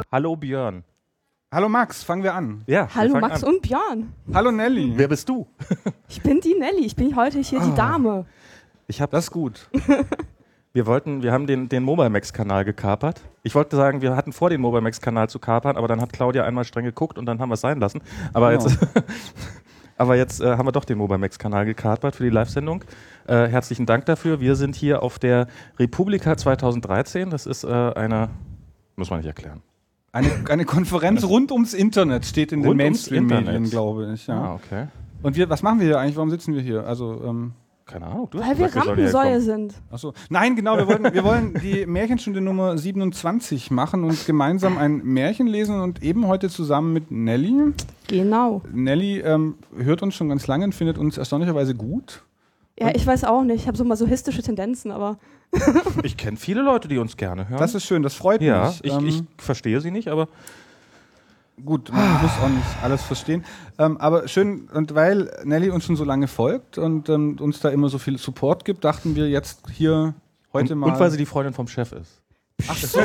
Hallo Björn. Hallo Max, fangen wir an. Ja, Hallo Max und Björn. Hallo Nelly. Wer bist du? Ich bin die Nelly, ich bin heute hier die Dame. Das ist gut. Wir haben den Mobile-Max-Kanal gekapert. Ich wollte sagen, wir hatten vor, den Mobile-Max-Kanal zu kapern, aber dann hat Claudia einmal streng geguckt und dann haben wir es sein lassen. Aber Genau. jetzt haben wir doch den Mobile-Max-Kanal gekapert für die Live-Sendung. Herzlichen Dank dafür. Wir sind hier auf der Republika 2013. Das ist muss man nicht erklären. Eine Konferenz rund ums Internet steht in den Rund ums Mainstream-Medien, Internet. glaube ich. Ja. Ah, okay. Und was machen wir hier eigentlich? Warum sitzen wir hier? Also, Keine Ahnung. Du hast Weil wir gesagt, sollen Rampensäue hierher sind. achso. Nein, genau, wir wollen die Märchenstunde Nummer 27 machen und gemeinsam ein Märchen lesen und eben heute zusammen mit Nelly. Genau. Nelly hört uns schon ganz lange und findet uns erstaunlicherweise gut. Ja, ich weiß auch nicht, ich habe so masochistische Tendenzen, aber kommen. Ich kenne viele Leute, die uns gerne hören. Das ist schön, das freut ja, mich. ich verstehe sie nicht, aber Gut, man muss auch nicht alles verstehen. Aber schön, und weil Nelly uns schon so lange folgt und uns da immer so viel Support gibt, dachten wir jetzt hier heute mal... Und weil sie die Freundin vom Chef ist. Ach so!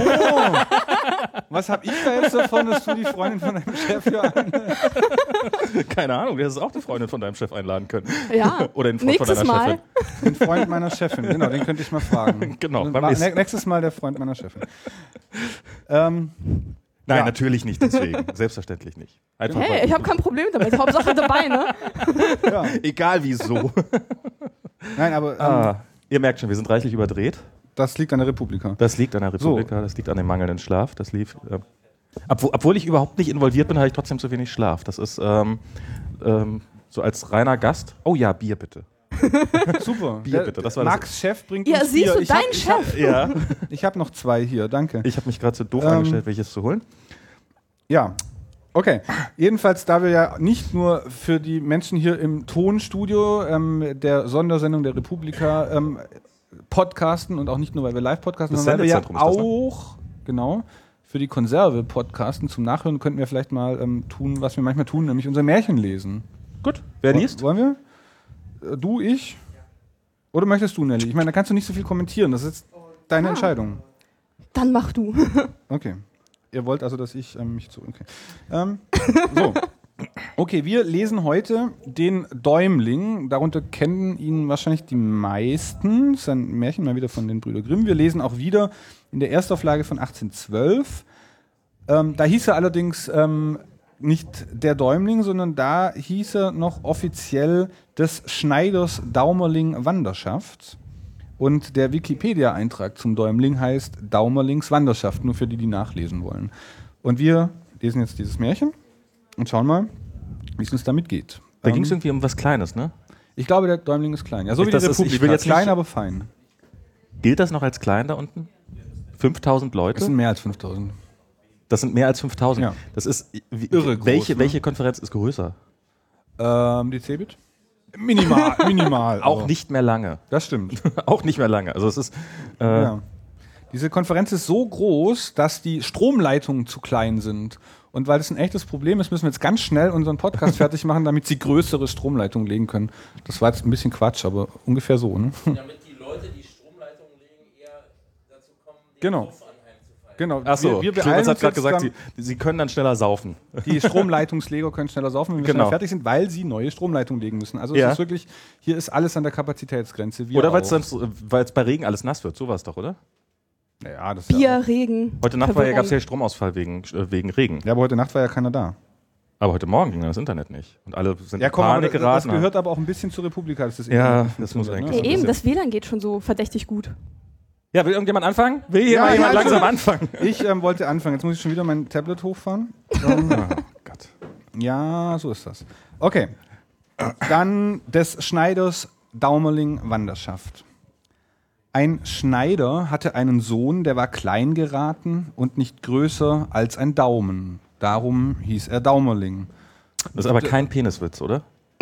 Was hab ich da jetzt davon, dass du die Freundin von deinem Chef hier Keine Ahnung, du hättest auch die Freundin von deinem Chef einladen können. ja, Oder den Freund von nächstes deiner Mal. Chefin. Den Freund meiner Chefin, genau, den könnte ich mal fragen. Genau, Und beim nächsten- nächstes Mal der Freund meiner Chefin. Nein, Ja. natürlich nicht deswegen. Selbstverständlich nicht. Einfach Hey, weil- ich habe kein Problem damit, Hauptsache dabei, ne? Ja. Egal wieso. Nein, aber Ihr merkt schon, wir sind reichlich überdreht. das liegt an der Republika. Das liegt an der Republika, das liegt an dem mangelnden Schlaf. Das lief. Obwohl ich überhaupt nicht involviert bin, habe ich trotzdem zu wenig Schlaf. Das ist so als reiner Gast. Oh ja, Bier bitte. Super. Bier bitte, das war das- Max Chef bringt Ja, uns siehst Bier. du, dein Chef. Ja. Ich habe noch 2 hier, danke. Ich habe mich gerade so doof angestellt, welches zu holen. Ja, okay. Jedenfalls, da wir ja nicht nur für die Menschen hier im Tonstudio der Sondersendung der Republika podcasten und auch nicht nur, weil wir live podcasten, Das sondern weil wir ja Sendezentrum ist das, ne? auch, genau, für die Konserve podcasten. Zum Nachhören könnten wir vielleicht mal tun, was wir manchmal tun, nämlich unser Märchen lesen. Gut, wer liest? Wollen wir? Du, ich? Oder möchtest du, Nelly? Ich meine, da kannst du nicht so viel kommentieren. Das ist deine Entscheidung. Dann mach du. Okay. Ihr wollt also, dass ich mich zu... Okay. So. Okay, wir lesen heute den Däumling. Darunter kennen ihn wahrscheinlich die meisten. Das ist ein Märchen mal wieder von den Brüder Grimm. Wir lesen auch wieder in der Erstauflage von 1812. Da hieß er allerdings nicht der Däumling, sondern da hieß er noch offiziell des Schneiders Daumerling Wanderschaft. Und der Wikipedia-Eintrag zum Däumling heißt Daumerlings Wanderschaft, nur für die, die nachlesen wollen. Und wir lesen jetzt dieses Märchen und schauen mal, wie es uns damit geht. Da ging es irgendwie um was Kleines, ne? Ich glaube, der Däumling ist klein. Ja, so wie die Das ist- ich Republika. will jetzt Klein, nicht- aber fein. Gilt das noch als klein da unten? 5000 Das Leute? sind mehr als 5000. Das sind mehr als 5000. Ja. Das ist Irre groß, ne? welche Konferenz ist größer? Die Cebit? Minimal. Auch aber nicht mehr lange. Das stimmt. Auch nicht mehr lange. Also es ist Ja. Diese Konferenz ist so groß, dass die Stromleitungen zu klein sind. Und weil das ein echtes Problem ist, müssen wir jetzt ganz schnell unseren Podcast fertig machen, damit sie größere Stromleitungen legen können. Das war jetzt ein bisschen Quatsch, aber ungefähr so, ne? Damit die Leute, die Stromleitungen legen, eher dazu kommen, den Genau. Puff anheimzufallen. Genau. Achso, wir Clemens beeilen hat uns gerade jetzt gesagt, sie können dann schneller saufen. die Stromleitungsleger können schneller saufen, wenn wir Genau. schneller fertig sind, weil sie neue Stromleitungen legen müssen. Also Ja. es ist wirklich, hier ist alles an der Kapazitätsgrenze. Wir Oder auch. weil es bei Regen alles nass wird. So war es doch, oder? Ja, das ist ja, Bier, Regen. Heute Nacht gab es Verwirrung. ja Stromausfall wegen Regen. ja, aber heute Nacht war ja keiner da. Aber heute Morgen ging das Internet nicht. Und alle sind Ja, in komm, aber Panik das geraten. gehört aber auch ein bisschen zur Republika. Dass das Ja, Internet das muss funktioniert, eigentlich Ja, so eben, das WLAN geht schon so verdächtig gut. Ja, will irgendjemand anfangen? Will hier Ja, mal jemand ja, langsam anfangen? Ich wollte anfangen. Jetzt muss ich schon wieder mein Tablet hochfahren. Oh Gott. Ja, so ist das. Okay. Dann des Schneiders Daumerling Wanderschaft. Ein Schneider hatte einen Sohn, der war klein geraten und nicht größer als ein Daumen. Darum hieß er Daumerling. Das ist aber kein Peniswitz, oder?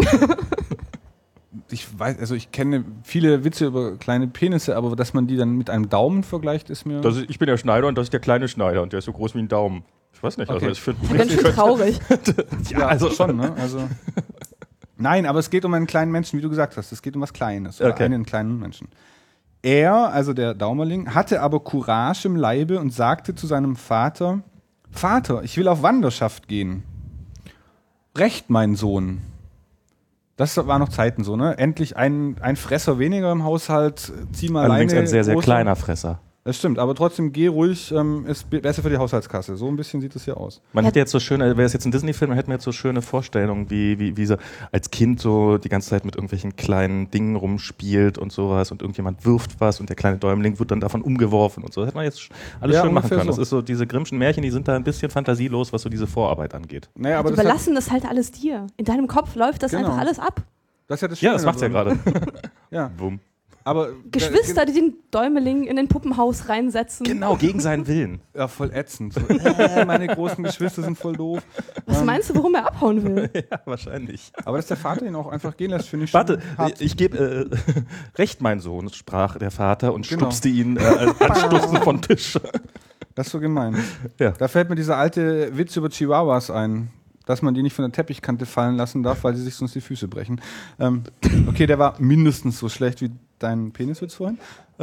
Ich weiß, also ich kenne viele Witze über kleine Penisse, aber dass man die dann mit einem Daumen vergleicht, ist mir... Ich bin der Schneider und das ist der kleine Schneider und der ist so groß wie ein Daumen. Ich weiß nicht, Okay. also ich finde... Ganz schön traurig. ja, also schon, ne? Also nein, aber es geht um einen kleinen Menschen, wie du gesagt hast. Es geht um was Kleines, oder Okay. einen kleinen Menschen. Er, also der Daumerling, hatte aber Courage im Leibe und sagte zu seinem Vater: Vater, ich will auf Wanderschaft gehen. Recht, mein Sohn. Das war noch Zeiten so, ne? Endlich ein Fresser weniger im Haushalt, zieh mal Allerdings alleine. ein sehr, sehr großer. kleiner Fresser. Das stimmt, aber trotzdem geh ruhig, ist besser für die Haushaltskasse. So ein bisschen sieht es hier aus. Man hätte jetzt so schöne, wäre es jetzt ein Disney-Film, dann hätten wir jetzt so schöne Vorstellungen, wie so als Kind so die ganze Zeit mit irgendwelchen kleinen Dingen rumspielt und sowas und irgendjemand wirft was und der kleine Däumling wird dann davon umgeworfen und so. Das hätte man jetzt alles schön machen können. So. Das ist so, diese Grimmschen Märchen, die sind da ein bisschen fantasielos, was so diese Vorarbeit angeht. Naja, aber Die das, überlassen das halt alles dir. In deinem Kopf läuft das Genau. einfach alles ab. das ist ja das Ja, Schöne das macht's ja daran. gerade. Ja, Bumm. aber Geschwister, die den Däumeling in den Puppenhaus reinsetzen. Genau, gegen seinen Willen. Ja, voll ätzend. So, meine großen Geschwister sind voll doof. Was meinst du, warum er abhauen will? Ja, wahrscheinlich. Aber dass der Vater ihn auch einfach gehen lässt, finde ich Warte, schon hart. ich gebe recht, mein Sohn, sprach der Vater und Genau. stupste ihn anstoßen von Tisch. Das ist so gemein. Ja. Da fällt mir dieser alte Witz über Chihuahuas ein, dass man die nicht von der Teppichkante fallen lassen darf, weil sie sich sonst die Füße brechen. Okay, der war mindestens so schlecht wie dein Peniswitz vorhin.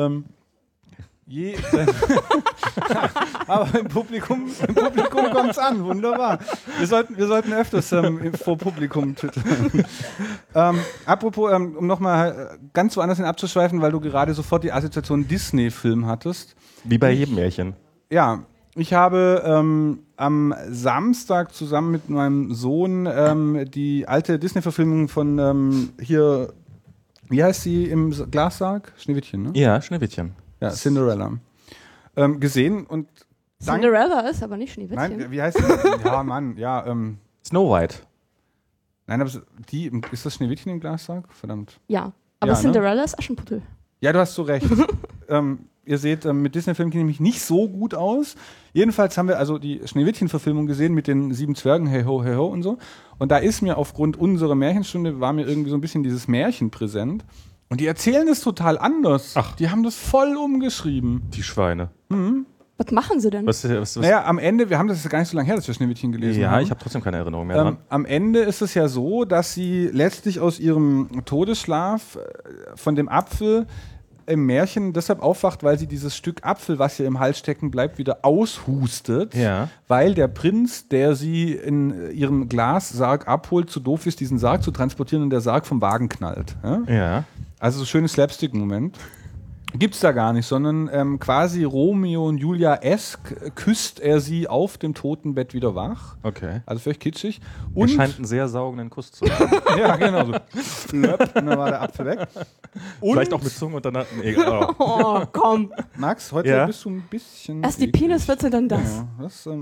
Aber im Publikum kommt es an, wunderbar. Wir sollten öfters vor Publikum twittern. Apropos, um nochmal ganz woanders hin abzuschweifen, weil du gerade sofort die Assoziation Disney-Film hattest. Wie bei jedem Märchen. Ja, ich habe am Samstag zusammen mit meinem Sohn die alte Disney-Verfilmung von hier, wie heißt sie im Glassarg? Schneewittchen, ne? Ja, Schneewittchen. Ja, Cinderella. Gesehen und Cinderella ist aber nicht Schneewittchen. Nein, wie heißt die? Ja, Mann, ja. Snow White. Nein, aber ist das Schneewittchen im Glassarg? Verdammt. Ja, aber Ja, ne? Cinderella ist Aschenputtel. Ja, du hast so recht. Ihr seht, mit Disney-Filmen kenne ich mich nicht so gut aus. Jedenfalls haben wir also die Schneewittchen-Verfilmung gesehen mit den 7 Zwergen, hey ho und so. Und da ist mir aufgrund unserer Märchenstunde, war mir irgendwie so ein bisschen dieses Märchen präsent. Und die erzählen es total anders. Ach. Die haben das voll umgeschrieben. Die Schweine. Was machen sie denn? Was? Naja, am Ende, wir haben das ist gar nicht so lange her, dass wir Schneewittchen gelesen haben. Ja, ich habe trotzdem keine Erinnerung mehr dran. Am Ende ist es ja so, dass sie letztlich aus ihrem Todesschlaf von dem Apfel im Märchen deshalb aufwacht, weil sie dieses Stück Apfel, was ihr im Hals stecken bleibt, wieder aushustet, Ja. weil der Prinz, der sie in ihrem Glassarg abholt, zu doof ist, diesen Sarg zu transportieren und der Sarg vom Wagen knallt. Ja? Ja. Also so schönes Slapstick-Moment. Gibt's da gar nicht, sondern quasi Romeo und Julia-esk küsst er sie auf dem Totenbett wieder wach. Okay. Also völlig kitschig. Er Und scheint einen sehr saugenden Kuss zu haben. ja, genau so. Flöpp, und dann war der Apfel weg. Und Vielleicht auch mit Zunge und danach. Nee, oh. Oh, komm. Max, heute Ja? bist du ein bisschen. Erst die eklig. Peniswitze, dann das. Ja,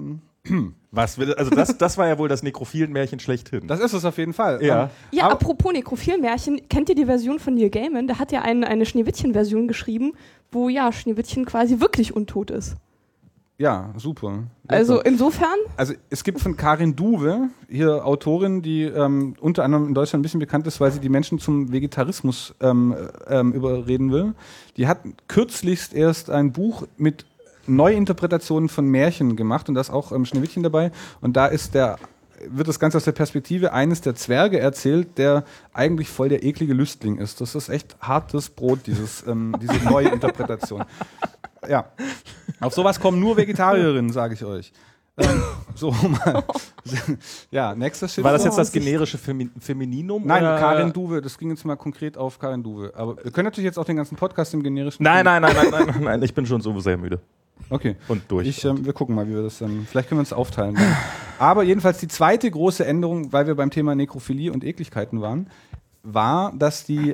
Was? Also das war ja wohl das Nekrophilen-Märchen schlechthin. das ist es auf jeden Fall. Ja. Ja, Aber- apropos Nekrophil-Märchen, kennt ihr die Version von Neil Gaiman? Der hat ja eine Schneewittchen-Version geschrieben, wo ja Schneewittchen quasi wirklich untot ist. Ja, super. Also insofern, Also es gibt von Karin Duwe, hier Autorin, die unter anderem in Deutschland ein bisschen bekannt ist, weil sie die Menschen zum Vegetarismus überreden will. Die hat kürzlichst erst ein Buch mit Neuinterpretationen von Märchen gemacht und da ist auch Schneewittchen dabei. Und da wird das Ganze aus der Perspektive eines der Zwerge erzählt, der eigentlich voll der eklige Lüstling ist. Das ist echt hartes Brot, diese neue Interpretation. Ja, auf sowas kommen nur Vegetarierinnen, sage ich euch. So mal. Ja, nächstes Schiff. War das jetzt das generische Femininum? Nein, oder? Karin Duwe, das ging jetzt mal konkret auf Karin Duwe. Aber wir können natürlich jetzt auch den ganzen Podcast im generischen. Nein, ich bin schon so sehr müde. Okay. Und durch. Wir gucken mal, wie wir das vielleicht können wir uns aufteilen. Dann. Aber jedenfalls die zweite große Änderung, weil wir beim Thema Nekrophilie und Ekligkeiten waren, war, dass die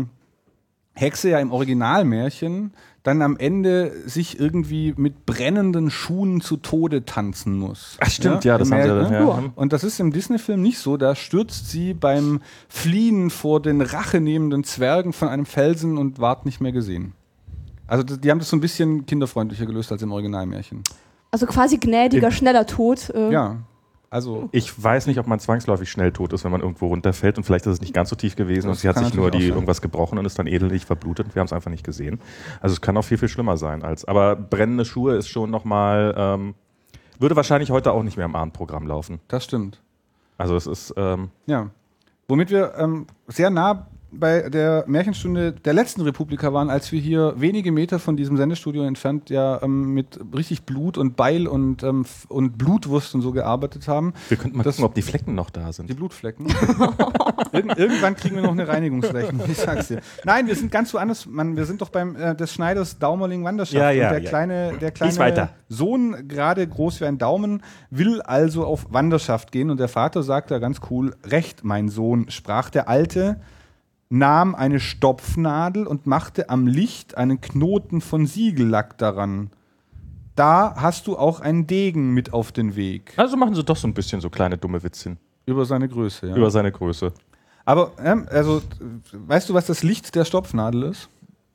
Hexe ja im Originalmärchen dann am Ende sich irgendwie mit brennenden Schuhen zu Tode tanzen muss. Ach stimmt, ja, das im haben sie Märchen, dann, ne? ja. Und das ist im Disney-Film nicht so. Da stürzt sie beim Fliehen vor den rachenehmenden Zwergen von einem Felsen und ward nicht mehr gesehen. Also die haben das so ein bisschen kinderfreundlicher gelöst als im Originalmärchen. also quasi gnädiger, schneller Tod. Ja, also Ich weiß nicht, ob man zwangsläufig schnell tot ist, wenn man irgendwo runterfällt und vielleicht ist es nicht ganz so tief gewesen Das und sie hat kann sich nur natürlich auch sein. irgendwas gebrochen und ist dann edelich verblutet. Wir haben es einfach nicht gesehen. Also es kann auch viel, viel schlimmer sein als. Aber brennende Schuhe ist schon nochmal, würde wahrscheinlich heute auch nicht mehr im Abendprogramm laufen. das stimmt. Also es ist, Ja. Womit wir sehr nah bei der Märchenstunde der letzten Republika waren, als wir hier wenige Meter von diesem Sendestudio entfernt ja mit richtig Blut und Beil und Blutwurst und so gearbeitet haben. Wir könnten mal gucken, ob die Flecken noch da sind. Die Blutflecken. Irgendwann kriegen wir noch eine Reinigungsrechnung, ich sag's dir. Nein, wir sind ganz woanders. Mann, wir sind doch beim des Schneiders Daumerling Wanderschaft. Ja, und der kleine Sohn, gerade groß wie ein Daumen, will also auf Wanderschaft gehen. Und der Vater sagt da ganz cool: Recht, mein Sohn, sprach der Alte, nahm eine Stopfnadel und machte am Licht einen Knoten von Siegellack daran. Da hast du auch einen Degen mit auf den Weg. Also machen sie doch so ein bisschen so kleine dumme Witzchen. Über seine Größe, ja. Über seine Größe. Aber, also, weißt du, was das Licht der Stopfnadel ist?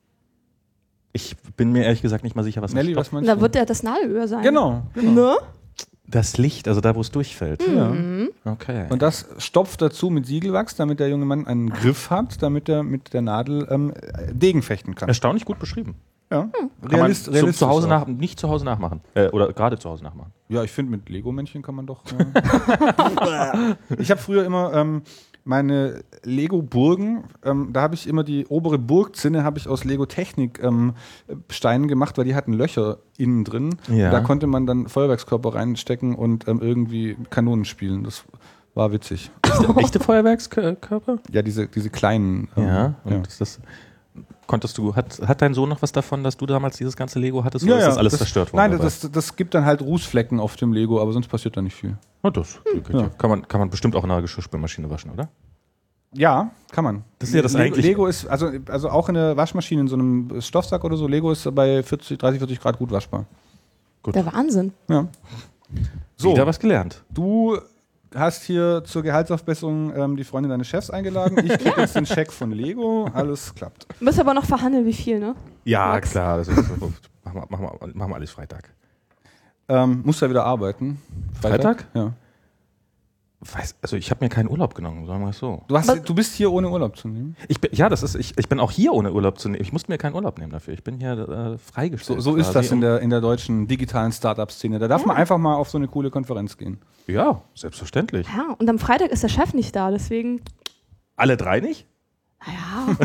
Ich bin mir ehrlich gesagt nicht mal sicher, was Nelly, ein was Stoff- meinst Da du? wird ja das Nadelöhr sein. Genau. Ne? Das Licht, also da, wo es durchfällt. Ja. Okay. Und das stopft dazu mit Siegelwachs, damit der junge Mann einen Griff hat, damit er mit der Nadel Degen fechten kann. Erstaunlich gut beschrieben. Ja. Kann man Realistisch zu Hause auch. nicht zu Hause nachmachen. Oder gerade zu Hause nachmachen. Ja, ich finde, mit Lego-Männchen kann man doch. Ich habe früher immer meine Lego-Burgen, da habe ich immer die obere Burgzinne habe ich aus Lego-Technik-Steinen gemacht, weil die hatten Löcher innen drin. Ja. Da konnte man dann Feuerwerkskörper reinstecken und irgendwie Kanonen spielen. Das war witzig. Echte Feuerwerkskörper? Ja, diese kleinen. Ja. Und ja. Hat dein Sohn noch was davon, dass du damals dieses ganze Lego hattest? Oder Ja, ist das ja, alles zerstört worden? Nein, das gibt dann halt Rußflecken auf dem Lego, aber sonst passiert da nicht viel. Oh, das geht Ja. ja. Kann man bestimmt auch in einer Geschirrspülmaschine waschen, oder? Ja, kann man. Das ist ja das Lego, eigentlich- Lego ist, also auch in der Waschmaschine, in so einem Stoffsack oder so, Lego ist bei 30, 40 Grad gut waschbar. Der Wahnsinn. Ja. So, Wieder was gelernt. du hast hier zur Gehaltsaufbesserung die Freundin deines Chefs eingeladen. Ich kriege jetzt den Scheck von Lego. Alles klappt. Du musst aber noch verhandeln, wie viel, ne? Ja, Max. klar. Das ist, machen wir alles Freitag. Musst du ja wieder arbeiten. Freitag? Ja. Also ich habe mir keinen Urlaub genommen, sagen wir es so. Du bist hier ohne Urlaub zu nehmen. Ich bin auch hier ohne Urlaub zu nehmen. Ich musste mir keinen Urlaub nehmen dafür. Ich bin hier freigestellt. So ist das quasi. in der deutschen digitalen Startup-Szene. Da darf man einfach mal auf so eine coole Konferenz gehen. Ja, selbstverständlich. Ja, und am Freitag ist der Chef nicht da, deswegen. Alle drei nicht? Naja.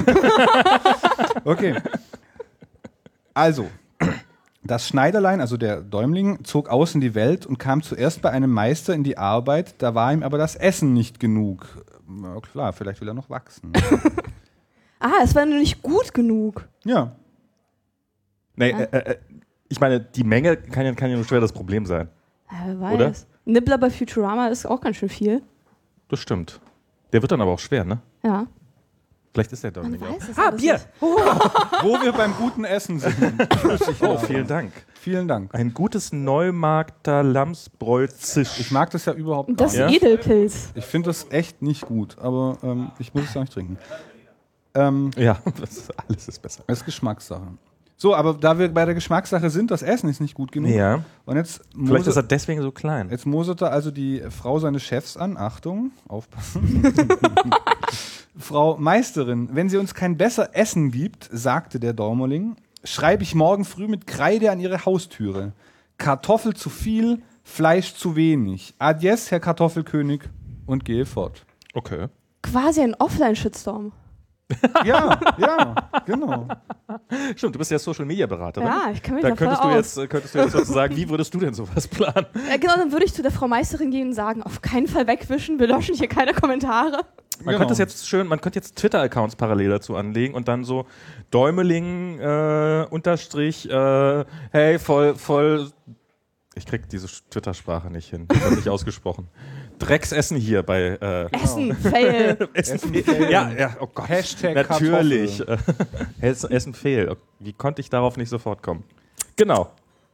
Okay. Also, das Schneiderlein, also der Däumling, zog aus in die Welt und kam zuerst bei einem Meister in die Arbeit, da war ihm aber das Essen nicht genug. Na klar, vielleicht will er noch wachsen. Es war nur nicht gut genug. Ja. Nee, ich meine, die Menge kann ja nur schwer das Problem sein. Wer weiß. Oder? Nibbler bei Futurama ist auch ganz schön viel. Das stimmt. Der wird dann aber auch schwer, ne? Ja. Vielleicht ist der doch Man nicht. weiß es Ah, alles Bier! nicht. Wo wir beim guten Essen sind. Oh, vielen Dank. Vielen Dank. Ein gutes Neumarkter Lamsbräu-Zisch. Ich mag das ja überhaupt Und gar das nicht. Ja? Edelpilz. Ich finde das echt nicht gut, aber ich muss es auch nicht trinken. Ja, alles ist besser. Das ist Geschmackssache. So, aber da wir bei der Geschmackssache sind, das Essen ist nicht gut genug. Ja. Und jetzt Vielleicht ist er deswegen so klein. Jetzt mosert er also die Frau seines Chefs an. Achtung, aufpassen. Frau Meisterin, wenn sie uns kein besser Essen gibt, sagte der Daumerling, schreibe ich morgen früh mit Kreide an ihre Haustüre. Kartoffel zu viel, Fleisch zu wenig. Adies, Herr Kartoffelkönig, und gehe fort. Okay. Quasi ein Offline-Shitstorm. Ja, genau. Stimmt, du bist ja Social-Media-Beraterin. Ja, ich kann mich Da da voll könntest aus. du jetzt sozusagen, wie würdest du denn sowas planen? Ja, genau, dann würde ich zu der Frau Meisterin gehen und sagen, auf keinen Fall wegwischen, wir löschen hier keine Kommentare. Man könnte jetzt Twitter-Accounts parallel dazu anlegen und dann so Däumeling Unterstrich hey, voll ich krieg diese Twitter-Sprache nicht hin. Ich habe nicht ausgesprochen. Drecksessen hier bei Essen, Fail. Essen fehl. Ja, oh Gott. Hashtag Natürlich. Essen fehl. Wie konnte ich darauf nicht sofort kommen? Genau.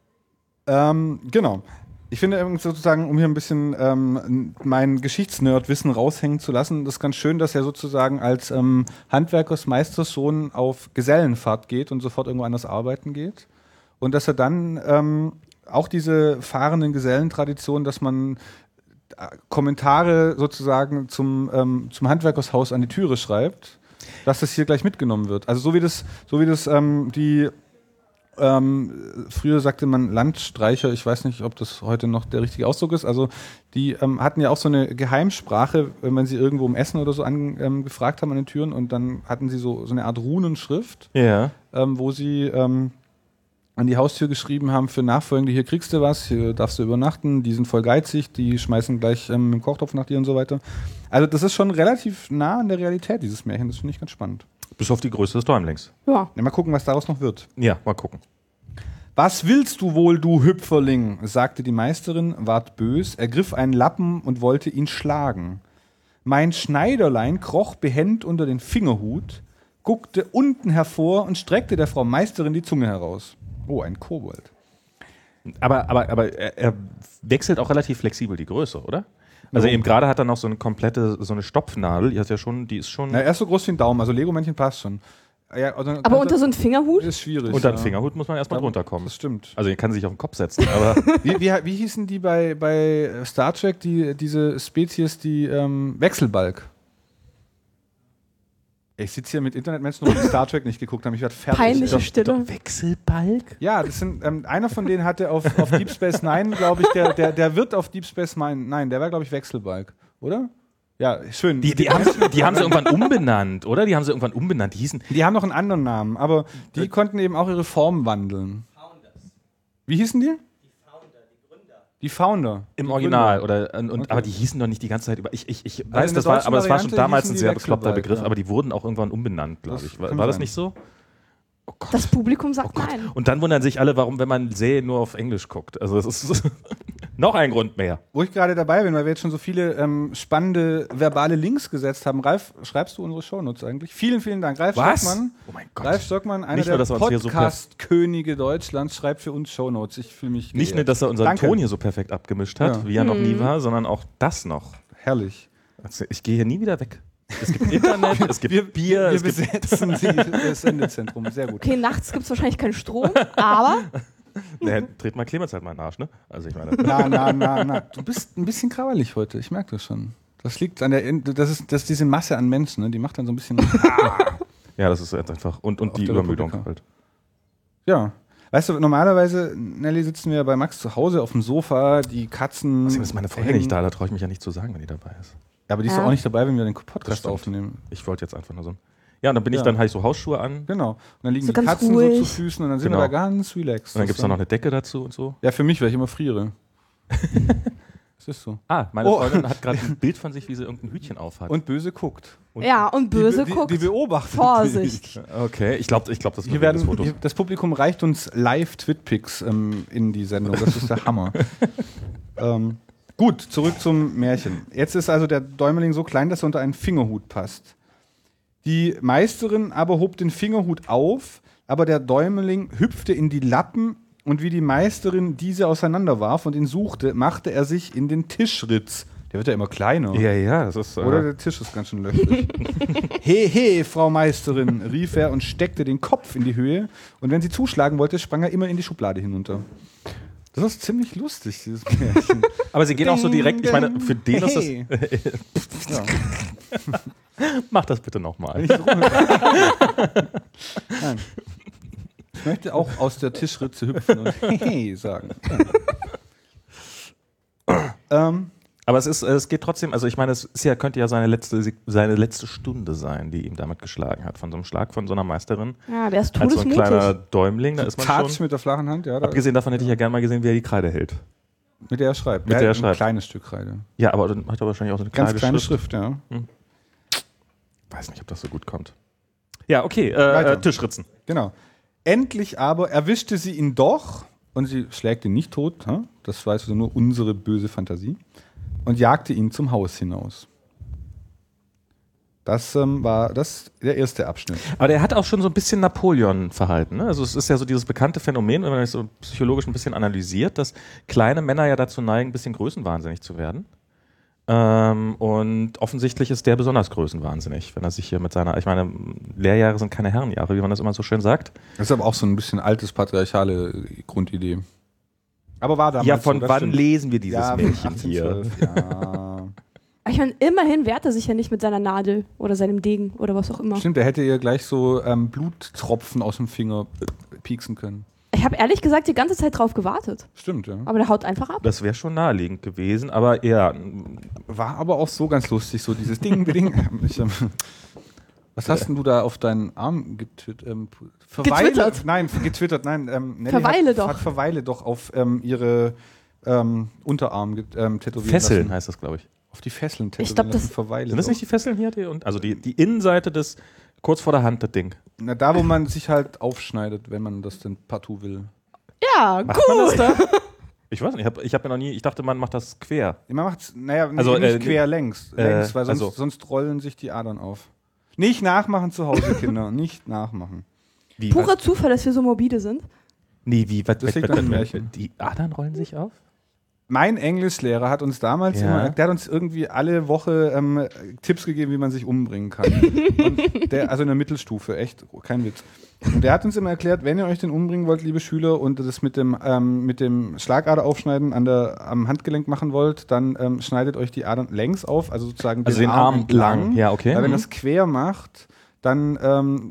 Genau. Ich finde sozusagen, um hier ein bisschen mein Geschichtsnerd-Wissen raushängen zu lassen, das ist ganz schön, dass er sozusagen als Handwerkersmeistersohn auf Gesellenfahrt geht und sofort irgendwo anders arbeiten geht. Und dass er dann auch diese fahrenden Gesellentradition, dass man Kommentare sozusagen zum Handwerkershaus an die Türe schreibt, dass das hier gleich mitgenommen wird. Also so wie das die Früher sagte man Landstreicher, ich weiß nicht, ob das heute noch der richtige Ausdruck ist. Also die hatten ja auch so eine Geheimsprache, wenn sie irgendwo um Essen oder so gefragt haben an den Türen, und dann hatten sie so eine Art Runenschrift, Ja. wo sie an die Haustür geschrieben haben, für Nachfolgende, hier kriegst du was, hier darfst du übernachten, die sind voll geizig, die schmeißen gleich mit dem Kochtopf nach dir und so weiter. Also das ist schon relativ nah an der Realität, dieses Märchen, das finde ich ganz spannend. Bis auf die Größe des Däumlings. Ja. Ja, mal gucken, was daraus noch wird. Ja, mal gucken. Was willst du wohl, du Hüpferling? Sagte die Meisterin, ward bös, ergriff einen Lappen und wollte ihn schlagen. Mein Schneiderlein kroch behend unter den Fingerhut, guckte unten hervor und streckte der Frau Meisterin die Zunge heraus. Oh, ein Kobold. Aber er wechselt auch relativ flexibel die Größe, oder? Also eben gerade hat er noch so eine Stopfnadel, die ist schon Na, er ist so groß wie ein Daumen, also Lego-Männchen passt schon. Ja, also Aber unter so einem Fingerhut? ist schwierig. unter den Fingerhut muss man erstmal drunter kommen. Das stimmt. Also er kann sich auf den Kopf setzen, aber Wie hießen die bei Star Trek, diese Spezies, die Wechselbalg? Ich sitze hier mit Internetmenschen, die Star Trek nicht geguckt haben. Ich werde fertig. Peinliche Stille. Wechselbalg? Ja, das sind einer von denen hatte auf Deep Space Nine, glaube ich, der wird auf Deep Space Nine. Nein, der war, glaube ich, Wechselbalg, oder? Ja, schön. Die haben sie irgendwann umbenannt, oder? Die haben sie irgendwann umbenannt. Die haben noch einen anderen Namen, aber die konnten eben auch ihre Form wandeln. Founders. Wie hießen die? Die Founder, die Gründer. Die Founder. im Die Original. Gründer. Okay. Aber die hießen doch nicht die ganze Zeit über. Ich in weiß, der das war, deutschen aber das war schon Variante damals hießen ein die sehr bekloppter Wechselbalg, Begriff, ja. aber die wurden auch irgendwann umbenannt, glaube Das ich. kann War das sein. nicht so? Oh Gott. Das Publikum sagt Oh Gott. nein. Und dann wundern sich alle, warum, wenn man Serie nur auf Englisch guckt. Also das ist noch ein Grund mehr. Wo ich gerade dabei bin, weil wir jetzt schon so viele spannende verbale Links gesetzt haben. Ralf, schreibst du unsere Shownotes eigentlich? Vielen, vielen Dank. Ralf Stockmann. Oh mein Gott. Ralf Stockmann, einer Nicht nur, der dass er uns hier so Podcast-Könige Deutschlands, schreibt für uns Shownotes. Ich fühle mich Nicht nur, geehrt. dass er unseren Danke. Ton hier so perfekt abgemischt hat, Ja. wie er noch nie war, sondern auch das noch. Herrlich. Also ich gehe hier nie wieder weg. Es gibt Internet, es gibt Bier, Wir es gibt besetzen das Sendezentrum. Sehr gut. Okay, nachts gibt es wahrscheinlich keinen Strom, aber Dreht mal Clemens halt mal in den Arsch, ne? Also ich meine. Na. Du bist ein bisschen krauerlich heute. Ich merke das schon. Das liegt an das ist diese Masse an Menschen, ne? Die macht dann so ein bisschen. Ja, das ist jetzt einfach. Und die der Übermüdung Republika. halt. Ja. Weißt du, normalerweise, Nelly, sitzen wir bei Max zu Hause auf dem Sofa, die Katzen. Deswegen ist meine Freundin nicht da traue ich mich ja nicht zu sagen, wenn die dabei ist. Ja, aber die ist Ja. doch auch nicht dabei, wenn wir den Das Podcast stimmt. aufnehmen. Ich wollte jetzt einfach nur so. Ja, und dann bin ich Ja. dann, habe ich so Hausschuhe an. Genau. Und dann liegen So die ganz Katzen ruhig. so zu Füßen und dann sind Genau. wir da ganz relaxed. Und dann gibt es da noch eine Decke dazu und so. Ja, für mich, weil ich immer friere. Das ist so. Ah, meine Oh. Freundin hat gerade ein Bild von sich, wie sie irgendein Hütchen aufhat. Und böse guckt. ja, und böse guckt. Die beobachtet. Vorsicht. dich. Okay, ich glaube, das Hier wird werden, das Foto. das Publikum reicht uns live Twitpics in die Sendung. Das ist der Hammer. Gut, zurück zum Märchen. Jetzt ist also der Däumeling so klein, dass er unter einen Fingerhut passt. Die Meisterin aber hob den Fingerhut auf, aber der Däumeling hüpfte in die Lappen und wie die Meisterin diese auseinanderwarf und ihn suchte, machte er sich in den Tischritz. Der wird ja immer kleiner. Ja, das ist. Oder der Tisch ist ganz schön löchrig. He, Frau Meisterin, rief er und steckte den Kopf in die Höhe. Und wenn sie zuschlagen wollte, sprang er immer in die Schublade hinunter. Das ist ziemlich lustig, dieses Märchen. aber sie gehen auch so direkt, ich meine, für den ist das. Hey. Ja. Mach das bitte nochmal. Nein. Ich möchte auch aus der Tischritze hüpfen und hey sagen. Aber es geht trotzdem, also ich meine, es ist ja, könnte ja seine letzte Stunde sein, die ihm damit geschlagen hat. Von so einem Schlag von so einer Meisterin. Ja, der ist Als so ein todesmutig. kleiner Däumling, da ist man Tatsch schon. mit der flachen Hand, ja. Abgesehen davon hätte ich ja gerne mal gesehen, wie er die Kreide hält. Mit der er schreibt. Mit der er ein schreibt. kleines Stück Kreide. Ja, aber dann hat er wahrscheinlich auch so eine Ganz kleine Schrift. Schrift, ja. Weiß nicht, ob das so gut kommt. Ja, okay, Weiter. Tischritzen. Genau. Endlich aber erwischte sie ihn doch und sie schlägt ihn nicht tot, das weiß also nur unsere böse Fantasie, und jagte ihn zum Haus hinaus. Das war der erste Abschnitt. Aber der hat auch schon so ein bisschen Napoleon-Verhalten. Ne? Also es ist ja so dieses bekannte Phänomen, wenn man das so psychologisch ein bisschen analysiert, dass kleine Männer ja dazu neigen, ein bisschen größenwahnsinnig zu werden. Und offensichtlich ist der besonders größenwahnsinnig, wenn er sich hier mit seiner, ich meine, Lehrjahre sind keine Herrenjahre, wie man das immer so schön sagt. Das ist aber auch so ein bisschen altes patriarchale Grundidee. Aber war damals Ja, von so, das wann stimmt. lesen wir dieses Ja, Märchen 18, hier? 12, ja. Aber ich meine, immerhin wehrt er sich ja nicht mit seiner Nadel oder seinem Degen oder was auch immer. Stimmt, der hätte ihr gleich so Bluttropfen aus dem Finger pieksen können. Ich habe ehrlich gesagt die ganze Zeit drauf gewartet. Stimmt, ja. Aber der haut einfach ab. Das wäre schon naheliegend gewesen, aber ja. War aber auch so ganz lustig, so dieses Ding. Was hast denn du da auf deinen Arm getwittert? Getwittert? Nein, getwittert, nein. Nelly Verweile doch. Hat Verweile doch auf ihre Unterarm tätowieren Fesseln lassen. heißt das, glaube ich. Auf die Fesseln Ich tätowieren glaub, lassen, das- Verweile Sind das doch. nicht die Fesseln hier? Also die Innenseite des, kurz vor der Hand, das Ding. Na, da, wo man sich halt aufschneidet, wenn man das denn partout will. Ja, Macht man das gut. da? Ich weiß nicht, ich hab ja noch nie, ich dachte, man macht das quer. Man macht's, naja, Also, nicht quer längs, weil also- sonst rollen sich die Adern auf. Nicht nachmachen zu Hause, Kinder. Nicht nachmachen. Wie? Purer Zufall, dass wir so morbide sind. Nee, wie? Was, Das liegt an dem Märchen. die Adern rollen sich auf? Mein Englischlehrer hat uns damals Ja. der hat uns irgendwie alle Woche Tipps gegeben, wie man sich umbringen kann. Und also in der Mittelstufe, echt, kein Witz. Und der hat uns immer erklärt, wenn ihr euch denn umbringen wollt, liebe Schüler, und das mit dem Schlagaderaufschneiden am Handgelenk machen wollt, dann schneidet euch die Adern längs auf, also sozusagen Also den Arm lang. Ja, okay. Weil wenn Mhm. das quer macht, dann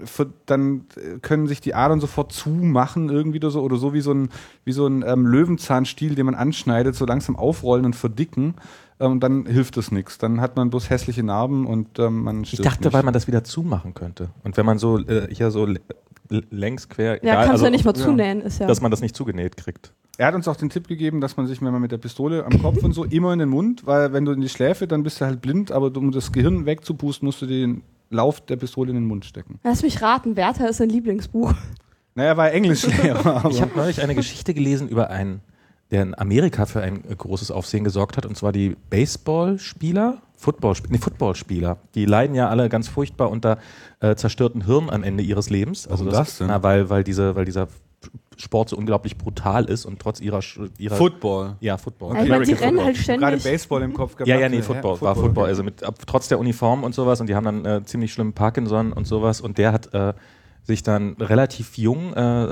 können sich die Adern sofort zumachen irgendwie oder so wie so ein Löwenzahnstiel, den man anschneidet, so langsam aufrollen und verdicken. Dann hilft das nichts. Dann hat man bloß hässliche Narben und man Ich stirbt dachte, nicht. weil man das wieder zumachen könnte. Und wenn man so hier so längs quer, Ja, egal, kannst also, du ja nicht mal ja. zunähen, ist ja. dass man das nicht zugenäht kriegt. Er hat uns auch den Tipp gegeben, dass man sich, wenn man mit der Pistole am Kopf und so, immer in den Mund, weil wenn du in die Schläfe, dann bist du halt blind, aber um das Gehirn wegzupusten, musst du den Lauf der Pistole in den Mund stecken. Lass mich raten, Werther ist sein Lieblingsbuch. Naja, er war Englischlehrer. Aber Ich habe neulich eine Geschichte gelesen über einen, der in Amerika für ein großes Aufsehen gesorgt hat, und zwar die Baseballspieler, Footballspieler. Die leiden ja alle ganz furchtbar unter zerstörten Hirn am Ende ihres Lebens. Also Warum das denn? Na, weil dieser Sport so unglaublich brutal ist und trotz ihrer Football. Ja, Football. Ja, ich meine, die American rennen Football. halt Gerade ständig. Baseball im Kopf gehabt. Ja, nee, Football, war Football. okay. Also trotz der Uniform und sowas, und die haben dann ziemlich schlimmen Parkinson und sowas, und der hat sich dann relativ jung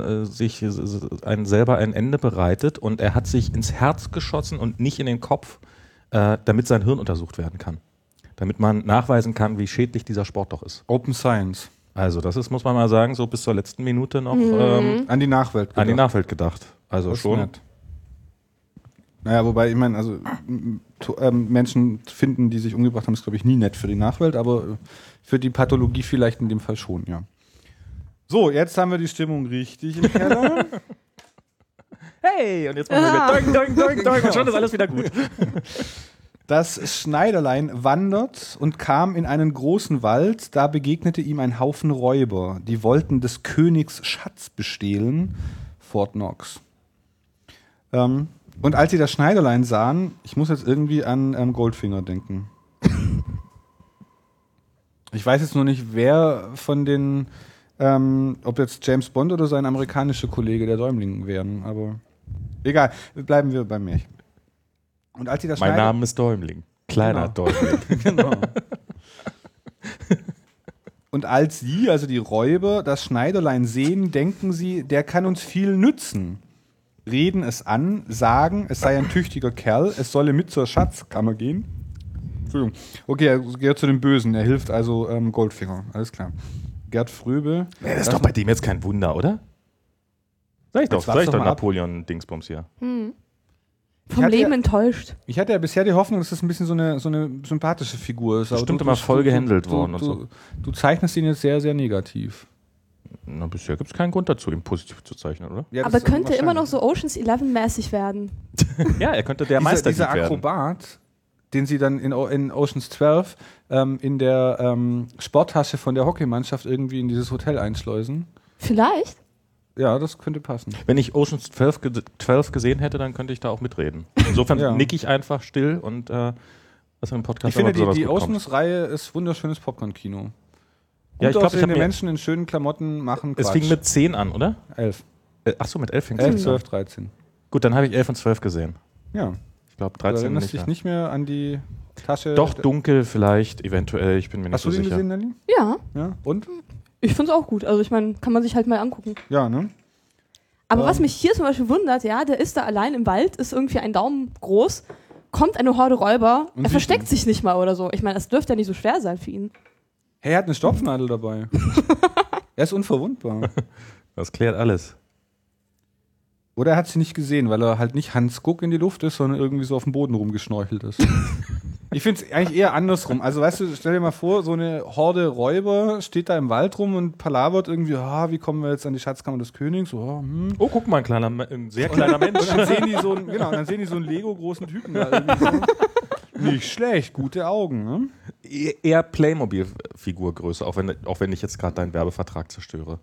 selber ein Ende bereitet, und er hat sich ins Herz geschossen und nicht in den Kopf, damit sein Hirn untersucht werden kann. Damit man nachweisen kann, wie schädlich dieser Sport doch ist. Open Science. Also das ist, muss man mal sagen, so bis zur letzten Minute noch An die Nachwelt gedacht. an die Nachwelt gedacht. Also Das ist schon. nett. Naja, wobei, ich meine, also Menschen finden, die sich umgebracht haben, ist, glaube ich, nie nett für die Nachwelt, aber für die Pathologie vielleicht in dem Fall schon, ja. So, jetzt haben wir die Stimmung richtig im Keller. Hey, und jetzt machen wir doing, doing, doing, doing, und schon ist alles wieder gut. Das Schneiderlein wandert und kam in einen großen Wald, da begegnete ihm ein Haufen Räuber, die wollten des Königs Schatz bestehlen, Fort Knox. Und als sie das Schneiderlein sahen, ich muss jetzt irgendwie an Goldfinger denken. Ich weiß jetzt nur nicht, wer von den, ob jetzt James Bond oder sein amerikanischer Kollege der Däumling wären, aber egal, bleiben wir beim Märchen. Und als sie das Mein Name ist Däumling. Kleiner Genau. Däumling. Genau. Und als sie, also die Räuber, das Schneiderlein sehen, denken sie, der kann uns viel nützen. Reden es an, sagen, es sei ein tüchtiger Kerl, es solle mit zur Schatzkammer gehen. Entschuldigung. Okay, er gehört zu den Bösen, er hilft also Goldfinger, alles klar. Gerd Fröbe. Das ist doch bei dem jetzt kein Wunder, oder? Sag ich doch warte doch mal ab. Napoleon-Dingsbums hier. Vom hatte Leben ja- enttäuscht. Ich hatte ja bisher die Hoffnung, dass das ein bisschen so eine sympathische Figur ist. aber Bestimmt immer voll gehandelt worden und so. Du zeichnest ihn jetzt sehr, sehr negativ. Na, bisher gibt es keinen Grund dazu, ihn positiv zu zeichnen, oder? Ja, Aber das ist könnte immer noch wahrscheinlich. so Ocean's 11-mäßig werden. Ja, er könnte der Meister dieser werden. Akrobat, den sie dann in Ocean's 12 in der Sporttasche von der Hockeymannschaft irgendwie in dieses Hotel einschleusen. Vielleicht? Ja, das könnte passen. Wenn ich Ocean's 12 gesehen hätte, dann könnte ich da auch mitreden. Insofern Ja. nick ich einfach still und was im Podcast Ich finde, aber besonders die gut kommt. Oceans-Reihe ist wunderschönes Popcorn-Kino. Ja, ich glaube, ich aussehende habe mir... Menschen in schönen Klamotten machen Es Quatsch. fing mit 10 an, oder? 11. Achso, mit 11 fing 11, es 12, an. 13. Gut, dann habe ich 11 und 12 gesehen. Ja. Ich glaube, Du 13 erinnerst nicht dich mehr. nicht mehr an die Tasche. Doch, dunkel vielleicht, eventuell, ich bin mir nicht Hast so du den sicher. gesehen, Nelly? Ja, Ja. Und? ich finde es auch gut. Also ich meine, kann man sich halt mal angucken. Ja, ne? Aber was mich hier zum Beispiel wundert, ja, der ist da allein im Wald, ist irgendwie ein Daumen groß, kommt eine Horde Räuber, Und er sieht versteckt ihn. sich nicht mal oder so. Ich meine, das dürfte ja nicht so schwer sein für ihn. Hey, er hat eine Stopfnadel dabei. Er ist unverwundbar. Das klärt alles. Oder er hat sie nicht gesehen, weil er halt nicht Hans Guck in die Luft ist, sondern irgendwie so auf dem Boden rumgeschnorchelt ist. Ich finde es eigentlich eher andersrum. Also weißt du, stell dir mal vor, so eine Horde Räuber steht da im Wald rum und palavert irgendwie, wie kommen wir jetzt an die Schatzkammer des Königs? Oh, guck mal, ein sehr kleiner Mensch. Und dann sehen die so einen Lego-großen Typen da irgendwie so. Nicht schlecht, gute Augen, ne? Eher Playmobil-Figurgröße, auch wenn ich jetzt gerade deinen Werbevertrag zerstöre.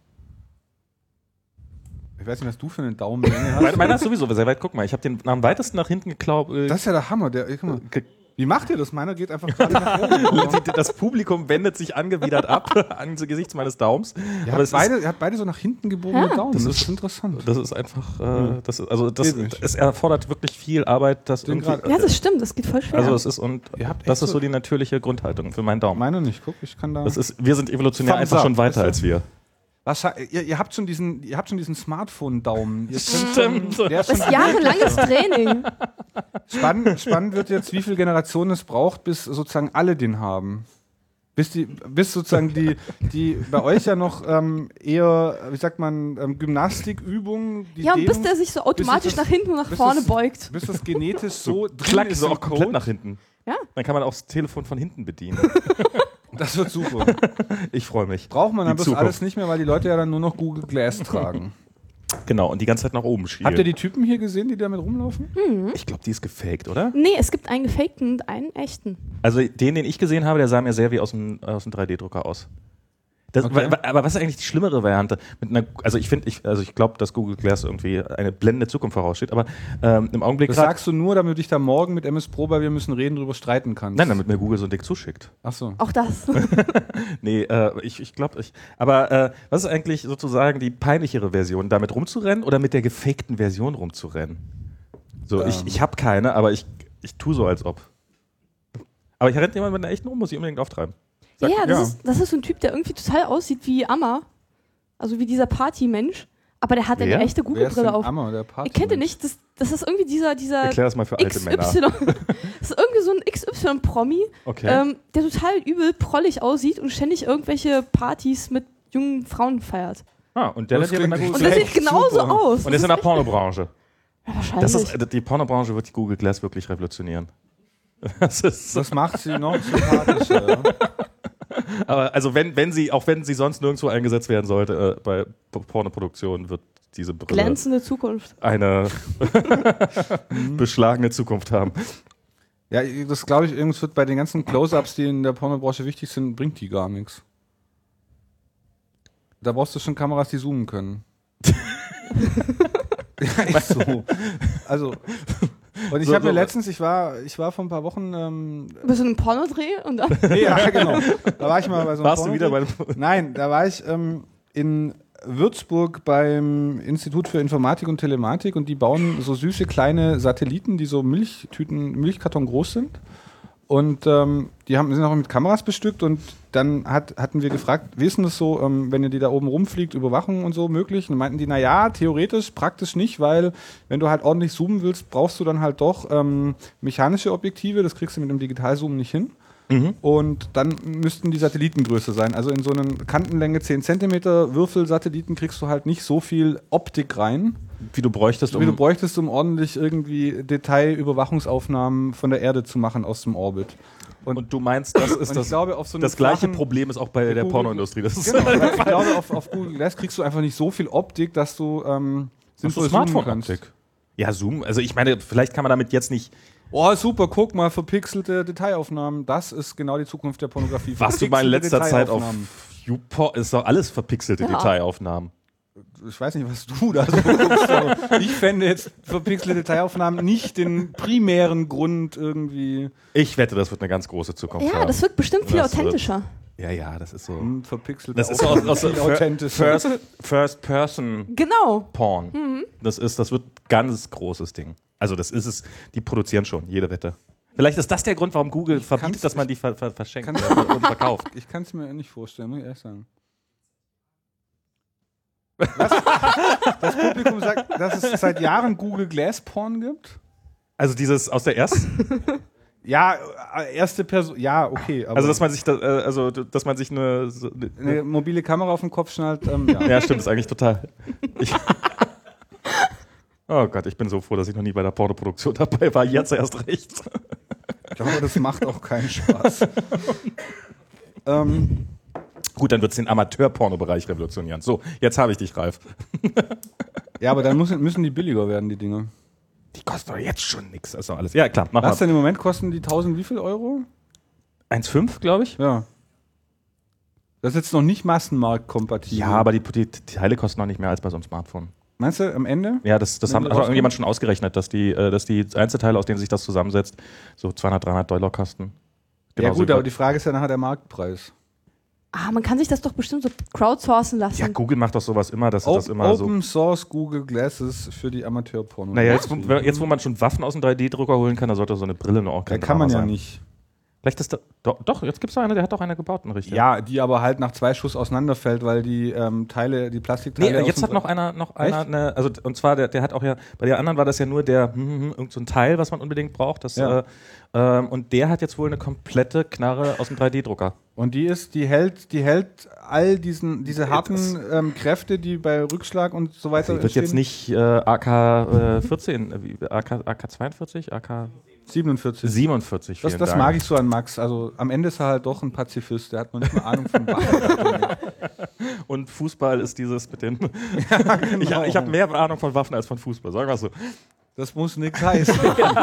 Ich weiß nicht, was du für einen Daumenlänge hast. Meiner ist sowieso sehr weit. Guck mal, ich habe den am weitesten nach hinten geglaubt. Das ist ja der Hammer. Guck mal. Wie macht ihr das? Meiner geht einfach gerade nach oben. Das Publikum wendet sich angewidert ab angesichts meines Daums. Er hat beide so nach hinten gebogene Daumen. Das ist interessant. Das ist einfach, es erfordert wirklich viel Arbeit. Das stimmt, das geht voll schwer. Also es ist das ist so die natürliche Grundhaltung für meinen Daumen. Meiner nicht, guck, ich kann da. Wir sind evolutionär einfach schon weiter als wir. Ihr habt schon diesen Smartphone-Daumen. Stimmt. Das ist jahrelanges Training. Spannend wird jetzt, wie viele Generationen es braucht, bis sozusagen alle den haben. Bis sozusagen die bei euch ja noch eher, wie sagt man, Gymnastikübungen. Und bis der sich so automatisch nach hinten und nach vorne beugt. Bis das genetisch so drin ist. Auch komplett nach hinten. Ja. Dann kann man auch das Telefon von hinten bedienen. Das wird super. Ich freue mich. Braucht man dann das alles nicht mehr, weil die Leute ja dann nur noch Google Glass tragen. Genau, und die ganze Zeit nach oben schielen. Habt ihr die Typen hier gesehen, die damit rumlaufen? Ich glaube, die ist gefaked, oder? Nee, es gibt einen gefakten und einen echten. Also den ich gesehen habe, der sah mir sehr wie aus dem 3D-Drucker aus. Aber was ist eigentlich die schlimmere Variante? Ich glaube, dass Google Glass irgendwie eine blendende Zukunft voraussteht, aber im Augenblick... Das sagst du nur, damit du dich da morgen mit MS Pro, weil wir müssen reden, drüber streiten kannst. Nein, damit mir Google so ein Ding zuschickt. Ach so. Auch das. Nee, ich glaube nicht. Aber was ist eigentlich sozusagen die peinlichere Version? Damit rumzurennen oder mit der gefakten Version rumzurennen? So, ich habe keine, aber ich tue so, als ob. Aber ich rennt jemand mit einer echten rum, muss ich unbedingt auftreiben. Das ist so ein Typ, der irgendwie total aussieht wie Amma. Also wie dieser Partymensch. Aber der hat eine echte Google-Brille auf. Amma, der Ihr kennt ihn nicht? Das ist irgendwie dieser Erklär das mal für alte XY. Männer. Das ist irgendwie so ein XY-Promi, okay. der total übel prollig aussieht und ständig irgendwelche Partys mit jungen Frauen feiert. Und der sieht genauso aus. Und der ist in der Pornobranche. Ja, wahrscheinlich. Die Pornobranche wird die Google Glass wirklich revolutionieren. Das macht sie noch sympathischer. Ja. Aber also wenn sie sonst nirgendwo eingesetzt werden sollte, bei Pornoproduktion wird diese Brille glänzende Zukunft. Eine beschlagene Zukunft haben. Ja, das glaube ich, irgendwas wird bei den ganzen Close-Ups, die in der Pornobranche wichtig sind, bringt die gar nichts. Da brauchst du schon Kameras, die zoomen können. Ja, echt so. Also, und ich habe mir letztens, ich war vor ein paar Wochen... Bist du in einem Pornodreh? Und dann ja, genau. Da war ich mal bei so einem Warst du wieder bei Nein, da war ich in Würzburg beim Institut für Informatik und Telematik und die bauen so süße kleine Satelliten, die so Milchkarton groß sind. Und die sind auch mit Kameras bestückt und dann hatten wir gefragt, wie ist denn das so, wenn ihr die da oben rumfliegt, Überwachung und so möglich? Und dann meinten die, naja, theoretisch, praktisch nicht, weil wenn du halt ordentlich zoomen willst, brauchst du dann halt doch mechanische Objektive, das kriegst du mit dem Digitalzoom nicht hin. Und dann müssten die Satellitengröße sein. Also in so einen Kantenlänge 10 cm Würfelsatelliten kriegst du halt nicht so viel Optik rein. Wie du bräuchtest, um ordentlich irgendwie Detailüberwachungsaufnahmen von der Erde zu machen aus dem Orbit. Und du meinst, das ist das gleiche Problem ist auch bei der Pornoindustrie. Das ist genau, ich glaube, auf Google Glass kriegst du einfach nicht so viel Optik, dass du sinnvoll zoomen kannst. Ja, Zoom. Also ich meine, vielleicht kann man damit jetzt nicht... Oh, super, guck mal, verpixelte Detailaufnahmen. Das ist genau die Zukunft der Pornografie. Warst du mal in letzter Zeit auf YouPorn? Ist doch alles verpixelte Detailaufnahmen. Ich weiß nicht, was du da so guckst, aber ich fände jetzt verpixelte Detailaufnahmen nicht den primären Grund irgendwie. Ich wette, das wird eine ganz große Zukunft haben. Ja, das wird bestimmt viel authentischer. Ja, das ist so. Verpixelte das ist so aus authentischer. First Person Porn. Das wird ein ganz großes Ding. Also das ist es, die produzieren schon, jede Wette. Vielleicht ist das der Grund, warum Google verbietet, dass man die verschenkt und verkauft. Ich kann es mir nicht vorstellen, muss ich ehrlich sagen. Das Publikum sagt, dass es seit Jahren Google Glass Porn gibt? Also dieses aus der ersten? Ja, erste Person, ja, okay. Aber also dass man sich eine mobile Kamera auf den Kopf schnallt, ja. Ja, stimmt, ist eigentlich total... Oh Gott, ich bin so froh, dass ich noch nie bei der Pornoproduktion dabei war. Jetzt erst recht. Ich glaube, das macht auch keinen Spaß. Gut, dann wird es den Amateur-Porno-Bereich revolutionieren. So, jetzt habe ich dich, Ralf. Ja, aber dann müssen die billiger werden, die Dinge. Die kosten doch jetzt schon nichts. Also alles. Ja, klar, mach Was mal. denn im Moment kosten die 1000 wie viel Euro? 1,5, glaube ich. Ja. Das ist jetzt noch nicht massenmarktkompatibel. Ja, aber die Teile kosten noch nicht mehr als bei so einem Smartphone. Meinst du am Ende? Ja, das Wenn hat die auch rauskommen? irgendjemand schon ausgerechnet, dass die Einzelteile, aus denen sich das zusammensetzt, so $200-300 kosten. Ja Genauso gut, wie- aber die Frage ist ja nachher der Marktpreis. Man kann sich das doch bestimmt so crowdsourcen lassen. ja, Google macht doch sowas immer, dass das immer so. Open Source Google Glasses für die Amateurporno. Naja, jetzt wo man schon Waffen aus dem 3D-Drucker holen kann, da sollte so eine Brille noch auch Da kein kann man Drama ja sein. nicht. Vielleicht ist da. Doch, jetzt gibt es eine, der hat doch eine gebaut, einen richtigen. Ja, die aber halt nach 2 Schuss auseinanderfällt, weil die die Plastikteile. Nee, jetzt hat noch einer eine, also und zwar der hat auch ja, bei der anderen war das ja nur der irgend so ein Teil, was man unbedingt braucht, das Ja. und der hat jetzt wohl eine komplette Knarre aus dem 3D-Drucker. Und die hält all diese harten Kräfte, die bei Rückschlag und so weiter Die wird jetzt nicht AK-14, AK-42, AK 47. 47. Das mag ich so an Max. Also am Ende ist er halt doch ein Pazifist. Der hat noch nicht mal Ahnung von Waffen. Und Fußball ist dieses mit den. Genau. Ich habe mehr Ahnung von Waffen als von Fußball, sagen wir so. Das muss nichts heißen.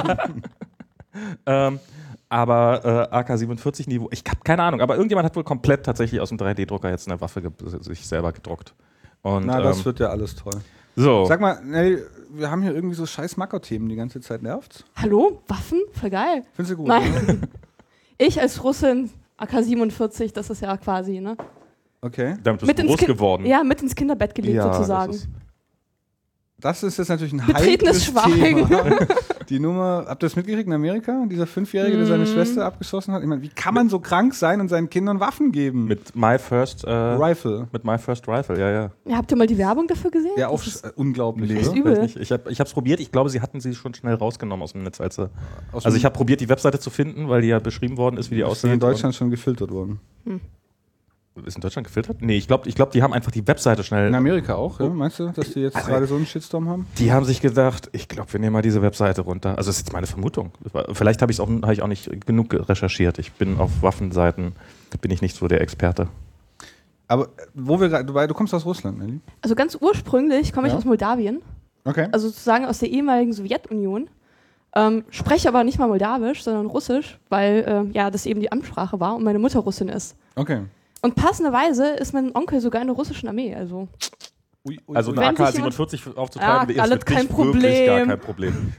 Aber AK-47-Niveau, ich habe keine Ahnung, aber irgendjemand hat wohl komplett tatsächlich aus dem 3D-Drucker jetzt eine Waffe sich selber gedruckt. Und, Na, das wird ja alles toll. so. Sag mal, Nelly, wir haben hier irgendwie so scheiß Macker-Themen die ganze Zeit. Nervt's? Hallo? Waffen? Voll geil. Findest du gut? Nein. Ich als Russin, AK-47, das ist ja quasi, ne? Okay. Damit bist du groß geworden. Ja, mit ins Kinderbett gelegt Ja, sozusagen. Das ist jetzt natürlich ein Betretenes heikles Schweigen. Thema. Die Nummer, habt ihr das mitgekriegt in Amerika? Dieser 5-Jährige, der seine Schwester abgeschossen hat? Ich meine, wie kann man so krank sein und seinen Kindern Waffen geben? Mit My First Rifle. Mit My First Rifle, ja. Ja, habt ihr mal die Werbung dafür gesehen? Ja, auch Das ist unglaublich. ist oder? übel. Weiß nicht. Ich habe es probiert. Ich glaube, sie hatten sie schon schnell rausgenommen aus dem Netz. Also Aus ich habe probiert, die Webseite zu finden, weil die ja beschrieben worden ist, wie die ist aussieht. in Deutschland schon gefiltert worden. Ist in Deutschland gefiltert? Nee, ich glaube, die haben einfach die Webseite schnell. In Amerika auch, ja? Meinst du, dass die jetzt gerade so einen Shitstorm haben? Die haben sich gedacht, ich glaube, wir nehmen mal diese Webseite runter. Also das ist jetzt meine Vermutung. Vielleicht habe ich auch nicht genug recherchiert. Ich bin auf Waffenseiten, bin ich nicht so der Experte. Aber wo wir gerade, du kommst aus Russland, Nelly? Also ganz ursprünglich komme ich Ja. aus Moldawien, Okay. also sozusagen aus der ehemaligen Sowjetunion. Spreche aber nicht mal Moldawisch, sondern Russisch, weil das eben die Amtssprache war und meine Mutter Russin ist. Okay. Und passenderweise ist mein Onkel sogar in der russischen Armee. Also Also Wenn eine sich AK-47 aufzutreiben, alles ist für kein dich wirklich gar Problem. kein Problem.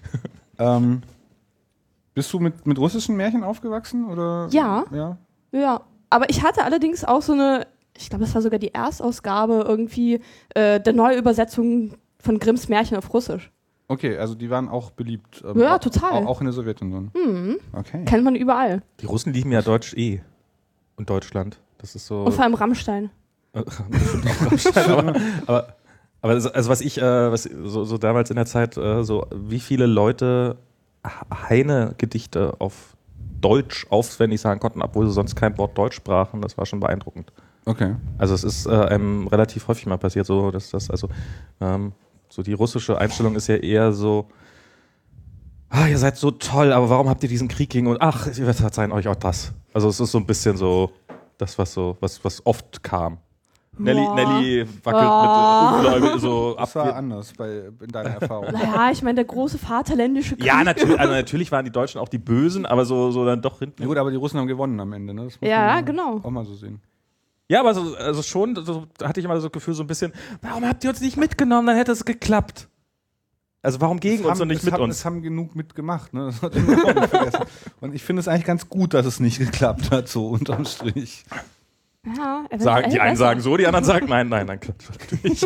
Bist du mit russischen Märchen aufgewachsen? Oder? Ja. Ja. ja, aber ich hatte allerdings auch so eine, ich glaube, das war sogar die Erstausgabe irgendwie der Neuübersetzung von Grimms Märchen auf Russisch. Okay, also die waren auch beliebt. Ja, total. Auch in der Sowjetunion. Okay. Kennt man überall. Die Russen lieben ja Deutsch und Deutschland. Das ist so. Und vor allem Rammstein. aber also was ich so damals in der Zeit so wie viele Leute Heine-Gedichte auf Deutsch auswendig sagen konnten, obwohl sie sonst kein Wort Deutsch sprachen, das war schon beeindruckend. Okay. Also es ist einem relativ häufig mal passiert, so dass das so die russische Einstellung ist ja eher so, ihr seid so toll, aber warum habt ihr diesen Krieg gegen uns? Ach, wir verzeihen euch auch das. Also es ist so ein bisschen so das, was oft kam. Nelly wackelt mit ungläubig so Das war ab. anders in deiner Erfahrung. Naja, ich meine, der große Vaterländische Krieg. Ja, natürlich waren die Deutschen auch die Bösen, aber so dann doch hinten. Ja gut, aber die Russen haben gewonnen am Ende, ne? Das muss Ja, man genau. auch mal so sehen. Ja, aber also schon, so hatte ich immer so das Gefühl, so ein bisschen, warum habt ihr uns nicht mitgenommen, dann hätte es geklappt. Also warum gegen uns und nicht mit uns? Es haben genug mitgemacht, ne? Das hat man auch nicht vergessen. Und ich finde es eigentlich ganz gut, dass es nicht geklappt hat, so unterm Strich. Ja, Die einen sagen so, die anderen sagen nein, klappt nicht.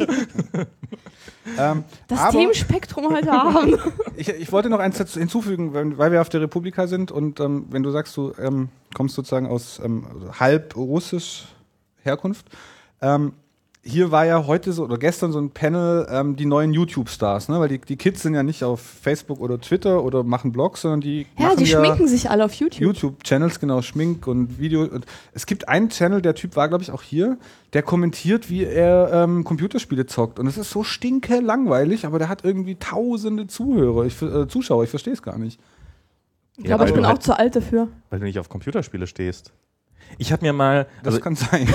das aber- Themenspektrum heute Abend. Ich wollte noch eins dazu hinzufügen, weil wir auf der Republika sind und wenn du sagst, du kommst sozusagen aus halb russisch Herkunft. hier war ja heute so oder gestern so ein Panel, die neuen YouTube-Stars, ne? Weil die Kids sind ja nicht auf Facebook oder Twitter oder machen Blogs, sondern die machen die schminken sich alle auf YouTube. YouTube-Channels, genau, Schmink und Video. Und es gibt einen Channel, der Typ war, glaube ich, auch hier, der kommentiert, wie er Computerspiele zockt. Und es ist so stinke langweilig, aber der hat irgendwie tausende Zuschauer. Ich verstehe es gar nicht. Ich glaube, ich bin auch zu alt dafür. Weil du nicht auf Computerspiele stehst. Ich habe mir mal... Das kann sein.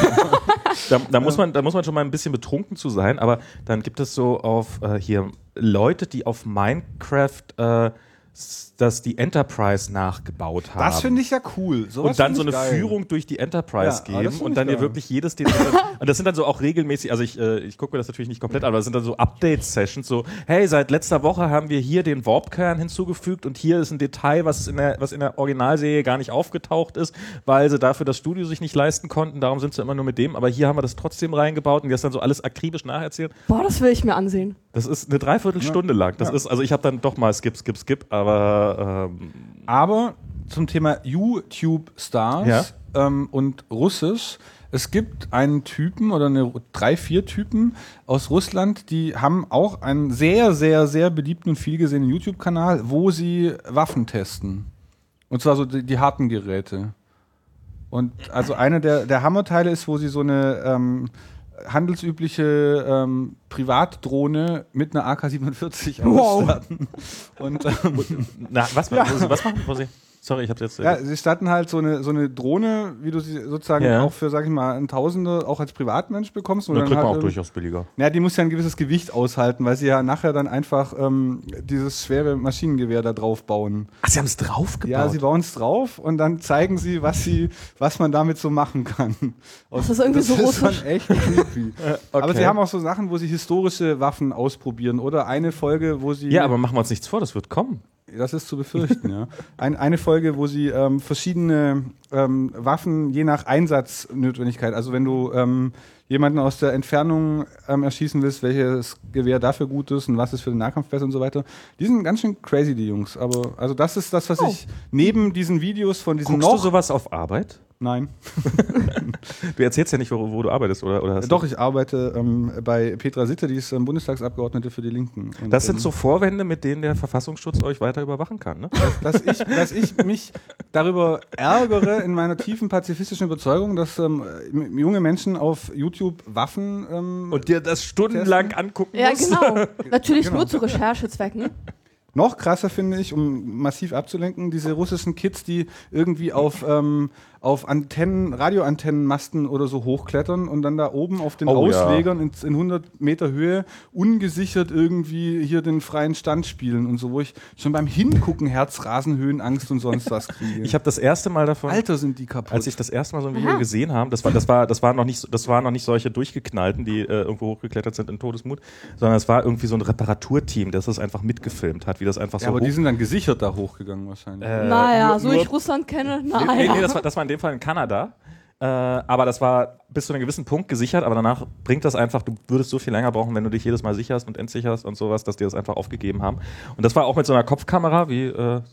Da muss man schon mal ein bisschen betrunken zu sein, aber dann gibt es so auf hier Leute, die auf Minecraft die Enterprise nachgebaut haben. Das finde ich ja cool. Und dann so eine Führung durch die Enterprise geben und dann dir wirklich jedes Detail. Und das sind dann so auch regelmäßig, also ich gucke mir das natürlich nicht komplett an, aber das sind dann so Update-Sessions, so, hey, seit letzter Woche haben wir hier den Warp-Kern hinzugefügt und hier ist ein Detail, was in der Originalserie gar nicht aufgetaucht ist, weil sie dafür das Studio sich nicht leisten konnten, darum sind sie immer nur mit dem, aber hier haben wir das trotzdem reingebaut und die das dann so alles akribisch nacherzählt. Boah, das will ich mir ansehen. Das ist eine Dreiviertelstunde lang. Das ist, also ich habe dann doch mal Skip, aber zum Thema YouTube-Stars und Russisch, es gibt einen Typen oder 3-4 Typen aus Russland, die haben auch einen sehr, sehr, sehr beliebten und vielgesehenen YouTube-Kanal, wo sie Waffen testen. Und zwar so die harten Geräte. Und also eine der Hammerteile ist, wo sie so eine handelsübliche Privatdrohne mit einer AK-47 ausstatten. Und, was machen Sie? Sorry, ich hab's jetzt... Ja, sie statten halt so eine Drohne, wie du sie sozusagen auch für, sag ich mal, ein Tausende auch als Privatmensch bekommst. Und dann kriegt man auch durchaus billiger. Ja, die muss ja ein gewisses Gewicht aushalten, weil sie ja nachher dann einfach dieses schwere Maschinengewehr da drauf bauen. Ach, sie haben es draufgebaut? Ja, sie bauen es drauf und dann zeigen sie, was man damit so machen kann. Und das ist irgendwie so russisch. Das ist schon echt creepy. Okay. Aber sie haben auch so Sachen, wo sie historische Waffen ausprobieren. Oder eine Folge, wo sie... Ja, aber machen wir uns nichts vor, das wird kommen. Das ist zu befürchten, ja. Eine Folge, wo sie verschiedene Waffen je nach Einsatznotwendigkeit, also wenn du jemanden aus der Entfernung erschießen willst, welches Gewehr dafür gut ist und was ist für den Nahkampf besser und so weiter. Die sind ganz schön crazy, die Jungs. Aber also das ist das, was ich neben diesen Videos von diesen Guckst du sowas auf Arbeit? Nein. Du erzählst ja nicht, wo du arbeitest, oder hast Doch, ich arbeite bei Petra Sitte, die ist Bundestagsabgeordnete für die Linken. Und, das sind so Vorwände, mit denen der Verfassungsschutz euch weiter überwachen kann, ne? Dass ich mich darüber ärgere in meiner tiefen pazifistischen Überzeugung, dass junge Menschen auf YouTube Waffen und dir das stundenlang angucken musst. Ja, genau. Natürlich nur zu Recherchezwecken. Noch krasser finde ich, um massiv abzulenken, diese russischen Kids, die irgendwie auf Radioantennenmasten oder so hochklettern und dann da oben auf den Auslegern in 100 Meter Höhe ungesichert irgendwie hier den freien Stand spielen und so, wo ich schon beim Hingucken Herzrasen, Höhenangst und sonst was kriege. Ich habe das erste Mal davon... Alter, sind die kaputt. Als ich das erste Mal so ein Video gesehen habe, das waren noch nicht solche durchgeknallten, die irgendwo hochgeklettert sind in Todesmut, sondern es war irgendwie so ein Reparaturteam, das das einfach mitgefilmt hat, wie das einfach so aber die sind dann gesichert da hochgegangen wahrscheinlich. Ich Russland kenne, Nee, das war in dem Fall in Kanada. Aber das war bis zu einem gewissen Punkt gesichert, aber danach bringt das einfach, du würdest so viel länger brauchen, wenn du dich jedes Mal sicherst und entsicherst und sowas, dass die das einfach aufgegeben haben. Und das war auch mit so einer Kopfkamera, wie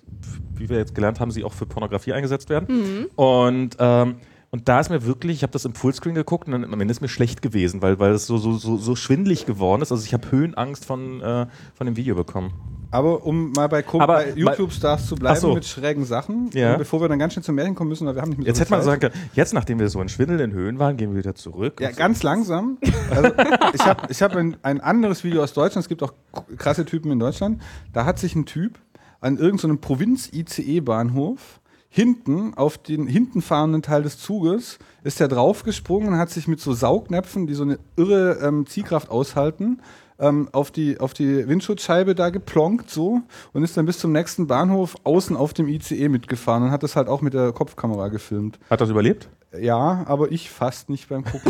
wir jetzt gelernt haben, sie auch für Pornografie eingesetzt werden. Und da ist mir wirklich, ich habe das im Fullscreen geguckt und am Ende ist mir schlecht gewesen, weil es so schwindelig geworden ist. Also ich habe Höhenangst von dem Video bekommen. Aber um mal bei YouTube-Stars zu bleiben mit schrägen Sachen, bevor wir dann ganz schnell zum Märchen kommen müssen, weil wir haben nicht mehr so Jetzt hätte man sagen können, jetzt nachdem wir so in schwindelnden Höhen waren, gehen wir wieder zurück. Ja, ganz langsam. Also, ich hab ein anderes Video aus Deutschland, es gibt auch krasse Typen in Deutschland, da hat sich ein Typ an irgendeinem Provinz-ICE-Bahnhof hinten auf den hinten fahrenden Teil des Zuges ist er draufgesprungen und hat sich mit so Saugnäpfen, die so eine irre Ziehkraft aushalten, auf die Windschutzscheibe da geplonkt so und ist dann bis zum nächsten Bahnhof außen auf dem ICE mitgefahren und hat das halt auch mit der Kopfkamera gefilmt. Hat das überlebt? Ja, aber ich fast nicht beim Gucken.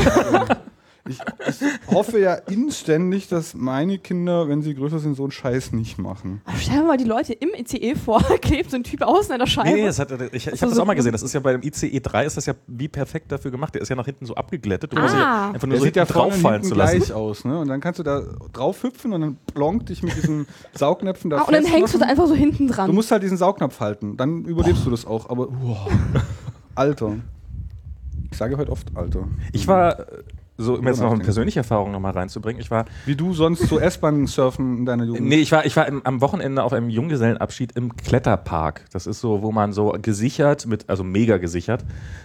Ich hoffe ja inständig, dass meine Kinder, wenn sie größer sind, so einen Scheiß nicht machen. Aber stell dir mal die Leute im ICE vor, klebt so ein Typ außen in der Scheibe. Nee, ich habe das auch mal gesehen. Das ist ja bei dem ICE 3 ist das ja wie perfekt dafür gemacht. Der ist ja nach hinten so abgeglättet. Du musst ja einfach nur so sieht ja drauffallen zu lassen. Gleich aus, ne? Und dann kannst du da drauf hüpfen und dann plonkt dich mit diesen Saugnäpfen da und dann hängst du da einfach so hinten dran. Du musst halt diesen Saugnapf halten, dann überlebst du das auch. Aber Alter. Ich sage heute oft Alter. Ich war so um jetzt noch eine persönliche Erfahrung nochmal reinzubringen. Ich war, Wie du sonst so S-Bahn surfen in deiner Jugend? nee, ich war am Wochenende auf einem Junggesellenabschied im Kletterpark. Das ist so, wo man so gesichert, also mega gesichert,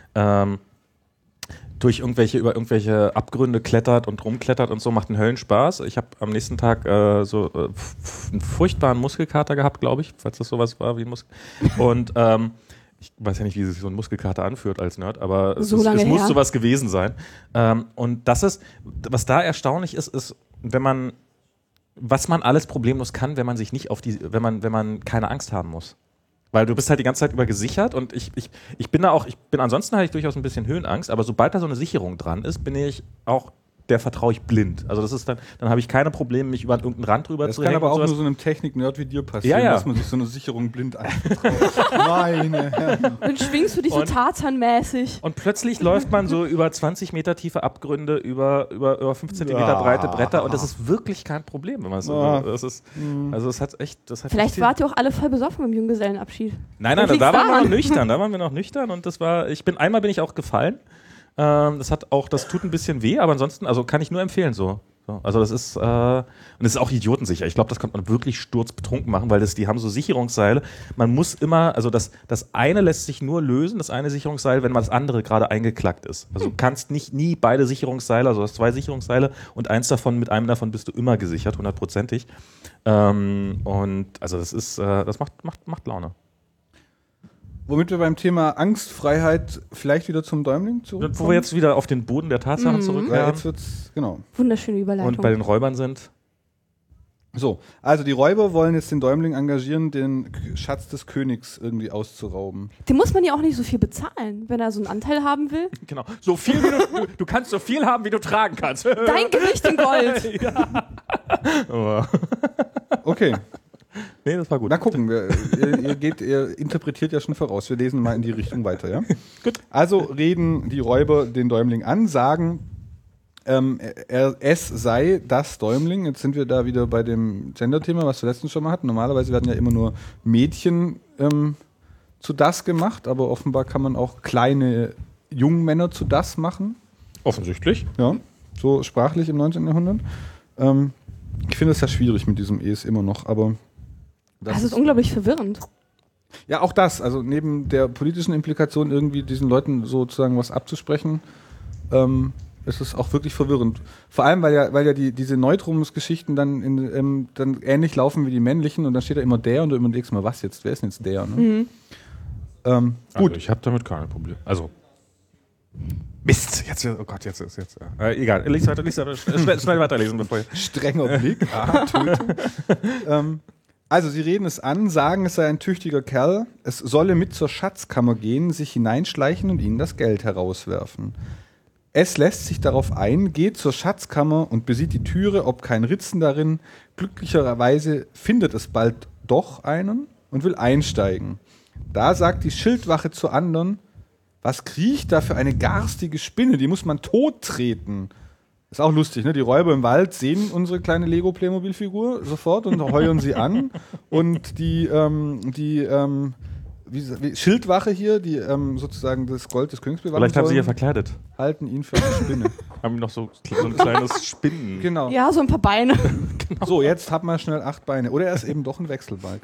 über irgendwelche Abgründe klettert und rumklettert und so, macht einen Höllenspaß. Ich habe am nächsten Tag einen furchtbaren Muskelkater gehabt, glaube ich, falls das sowas war wie ein Muskel. Und ich weiß ja nicht, wie sich so ein Muskelkater anfühlt als Nerd, aber es muss sowas gewesen sein. Und das ist, was da erstaunlich ist, was man alles problemlos kann, wenn man sich nicht wenn man keine Angst haben muss. Weil du bist halt die ganze Zeit über gesichert und ich bin ansonsten habe ich durchaus ein bisschen Höhenangst, aber sobald da so eine Sicherung dran ist, vertraue ich blind. Also das ist dann habe ich keine Probleme, mich über irgendeinen Rand drüber zu hängen. Das kann aber auch nur so einem Technik-Nerd wie dir passieren, dass man sich so eine Sicherung blind anvertraut. Meine Herren. Dann schwingst du dich so Tarzan-mäßig. Und plötzlich läuft man so über 20 Meter tiefe Abgründe, über 5 Zentimeter breite Bretter und das ist wirklich kein Problem, wenn man Vielleicht wart ihr auch alle voll besoffen im Junggesellenabschied. Nein, da waren wir noch nüchtern und einmal bin ich auch gefallen. Das tut ein bisschen weh, aber ansonsten, also kann ich nur empfehlen so. Also das ist und es ist auch idiotensicher. Ich glaube, das kann man wirklich sturzbetrunken machen, weil die haben so Sicherungsseile. Man muss immer, also das eine lässt sich nur lösen, das eine Sicherungsseil, wenn man das andere gerade eingeklackt ist. Also du kannst nie beide Sicherungsseile, also du hast 2 Sicherungsseile und mit einem davon bist du immer gesichert, 100%ig. Und also das macht Laune. Womit wir beim Thema Angstfreiheit vielleicht wieder zum Däumling zurückkommen. Wo wir jetzt wieder auf den Boden der Tatsachen zurückkehren. Ja, jetzt wird's, genau. Wunderschöne Überleitung. Und bei den Räubern sind. So, also die Räuber wollen jetzt den Däumling engagieren, den Schatz des Königs irgendwie auszurauben. Den muss man ja auch nicht so viel bezahlen, wenn er so einen Anteil haben will. Genau, so viel wie du kannst so viel haben, wie du tragen kannst. Dein Gewicht in Gold. Ja. Okay. Nee, das war gut. Na gucken, ihr interpretiert ja schon voraus. Wir lesen mal in die Richtung weiter, ja? Gut. Also reden die Räuber den Däumling an, sagen, es sei das Däumling. Jetzt sind wir da wieder bei dem Gender-Thema, was wir letztens schon mal hatten. Normalerweise werden ja immer nur Mädchen zu das gemacht, aber offenbar kann man auch kleine Jungmänner zu das machen. Offensichtlich. Ja, so sprachlich im 19. Jahrhundert. Ich finde es ja schwierig mit diesem Es immer noch, aber das ist unglaublich verwirrend. Ja, auch das. Also neben der politischen Implikation irgendwie diesen Leuten sozusagen was abzusprechen, ist es auch wirklich verwirrend. Vor allem, weil ja diese Neutrumsgeschichten dann ähnlich laufen wie die männlichen und dann steht da immer der und du überlegst mal, was jetzt? Wer ist denn jetzt der? Ne? Mhm. Gut. Also ich habe damit keine Probleme. Also Mist, oh Gott, jetzt. Egal, lies weiter, schnell weiterlesen, bevor ich... Strenger Blick, Tötung. Also, sie reden es an, sagen, es sei ein tüchtiger Kerl, es solle mit zur Schatzkammer gehen, sich hineinschleichen und ihnen das Geld herauswerfen. Es lässt sich darauf ein, geht zur Schatzkammer und besieht die Türe, ob kein Ritzen darin. Glücklicherweise findet es bald doch einen und will einsteigen. Da sagt die Schildwache zur anderen, was kriecht da für eine garstige Spinne, die muss man tottreten. Ist auch lustig, ne? Die Räuber im Wald sehen unsere kleine Lego-Playmobil-Figur sofort und heuern sie an. Und die Schildwache hier, die sozusagen das Gold des Königs bewahren Vielleicht haben sie sollen, ja verkleidet. halten ihn für eine Spinne. Haben noch so ein kleines Spinnen. Genau. Ja, so ein paar Beine. Genau. So, jetzt hat man schnell 8 Beine. Oder er ist eben doch ein Wechselbalg.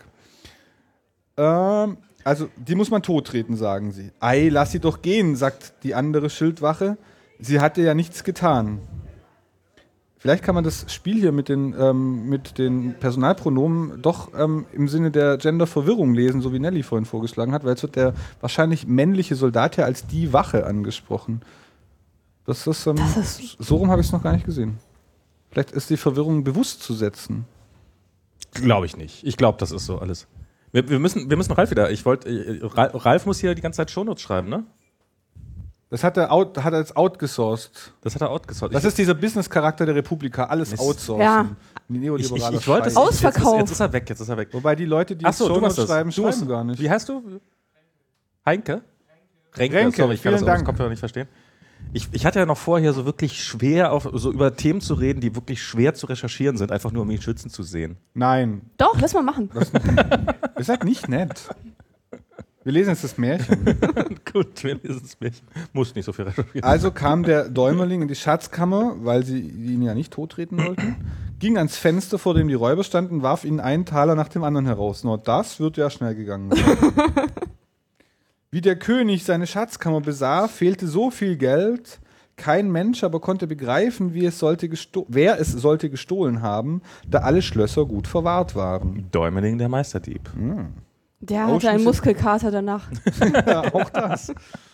Also, die muss man tottreten, sagen sie. Ei, lass sie doch gehen, sagt die andere Schildwache. Sie hatte ja nichts getan. Vielleicht kann man das Spiel hier mit den Personalpronomen doch im Sinne der Genderverwirrung lesen, so wie Nelly vorhin vorgeschlagen hat, weil jetzt wird der wahrscheinlich männliche Soldat hier als die Wache angesprochen. So rum habe ich es noch gar nicht gesehen. Vielleicht ist die Verwirrung bewusst zu setzen. Glaube ich nicht. Ich glaube, das ist so alles. Wir müssen Ralf wieder. Ralf muss hier die ganze Zeit Shownotes schreiben, ne? Das hat er jetzt outgesourced. Das hat er outgesourced. Das ist dieser Business-Charakter der Republika, alles outsourcen. Ja. Neoliberaler Ich wollte es Scheiß. Ausverkauft. Jetzt ist er weg. Wobei die Leute, die Achso, Shownotes schreiben gar nicht. Wie heißt du? Heinke? Renke, sorry, ich kann das vielen aus Dank. dem Kopfhörer nicht verstehen. Ich hatte ja noch vorher so wirklich schwer, so über Themen zu reden, die wirklich schwer zu recherchieren sind, einfach nur um ihn schützen zu sehen. Nein, Doch, lass mal machen. ihr seid nicht nett. Wir lesen jetzt das Märchen. Gut, wir lesen das Märchen. Muss nicht so viel recherchieren. Also kam der Däumerling in die Schatzkammer, weil sie ihn ja nicht tottreten wollten, ging ans Fenster, vor dem die Räuber standen, warf ihnen einen Taler nach dem anderen heraus. Nur das wird ja schnell gegangen sein. Wie der König seine Schatzkammer besah, fehlte so viel Geld, kein Mensch aber konnte begreifen, wer es sollte gestohlen haben, da alle Schlösser gut verwahrt waren. Däumerling, der Meisterdieb. Der hatte einen Muskelkater danach. Ja, auch das.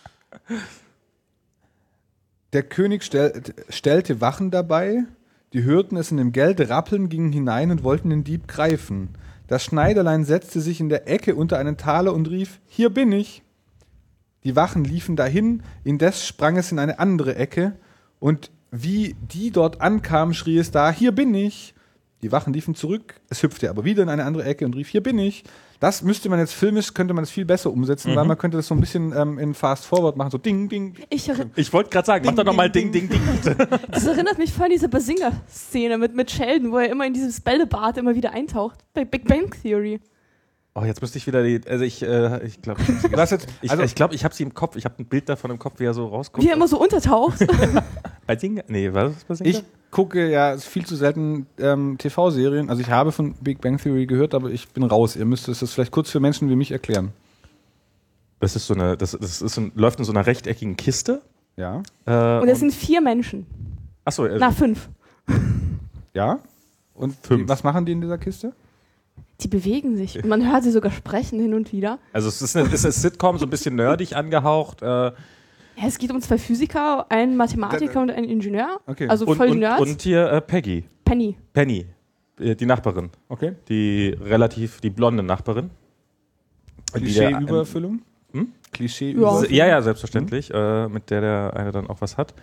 Der König stellte Wachen dabei, die hörten es in dem Geld rappeln, gingen hinein und wollten den Dieb greifen. Das Schneiderlein setzte sich in der Ecke unter einen Taler und rief, hier bin ich. Die Wachen liefen dahin, indes sprang es in eine andere Ecke und wie die dort ankamen, schrie es da, hier bin ich. Die Wachen liefen zurück, es hüpfte aber wieder in eine andere Ecke und rief, hier bin ich. Das müsste man jetzt filmisch, könnte man das viel besser umsetzen, weil man könnte das so ein bisschen in Fast Forward machen, so Ding, Ding. Ich wollte gerade sagen, mach doch nochmal Ding, Ding, Ding. Das erinnert mich voll an diese Bazinga-Szene mit Sheldon, wo er immer in dieses Bällebad immer wieder eintaucht. Bei Big Bang Theory. Oh, jetzt müsste ich wieder ich glaube, ich habe sie im Kopf. Ich habe ein Bild davon im Kopf, wie er so rauskommt. Wie er immer so untertaucht. Bazinga? Nee, war das Bazinga? Ich gucke ja viel zu selten TV-Serien. Also ich habe von Big Bang Theory gehört, aber ich bin raus. Ihr müsst es das vielleicht kurz für Menschen wie mich erklären. Das ist läuft in so einer rechteckigen Kiste. Ja. Und es sind 4 Menschen. Achso. Na, 5. Ja. Und 5. Was machen die in dieser Kiste? Die bewegen sich. Und man hört sie sogar sprechen hin und wieder. Also es ist eine Sitcom, so ein bisschen nerdig angehaucht. Ja, es geht um 2 Physiker, einen Mathematiker und einen Ingenieur. Okay. Also voll Nerds. Und hier Penny, die Nachbarin. Okay. Die blonde Nachbarin. Klischee-Übererfüllung? Klischee-Übererfüllung? Ja, selbstverständlich. Mit der eine dann auch was hat.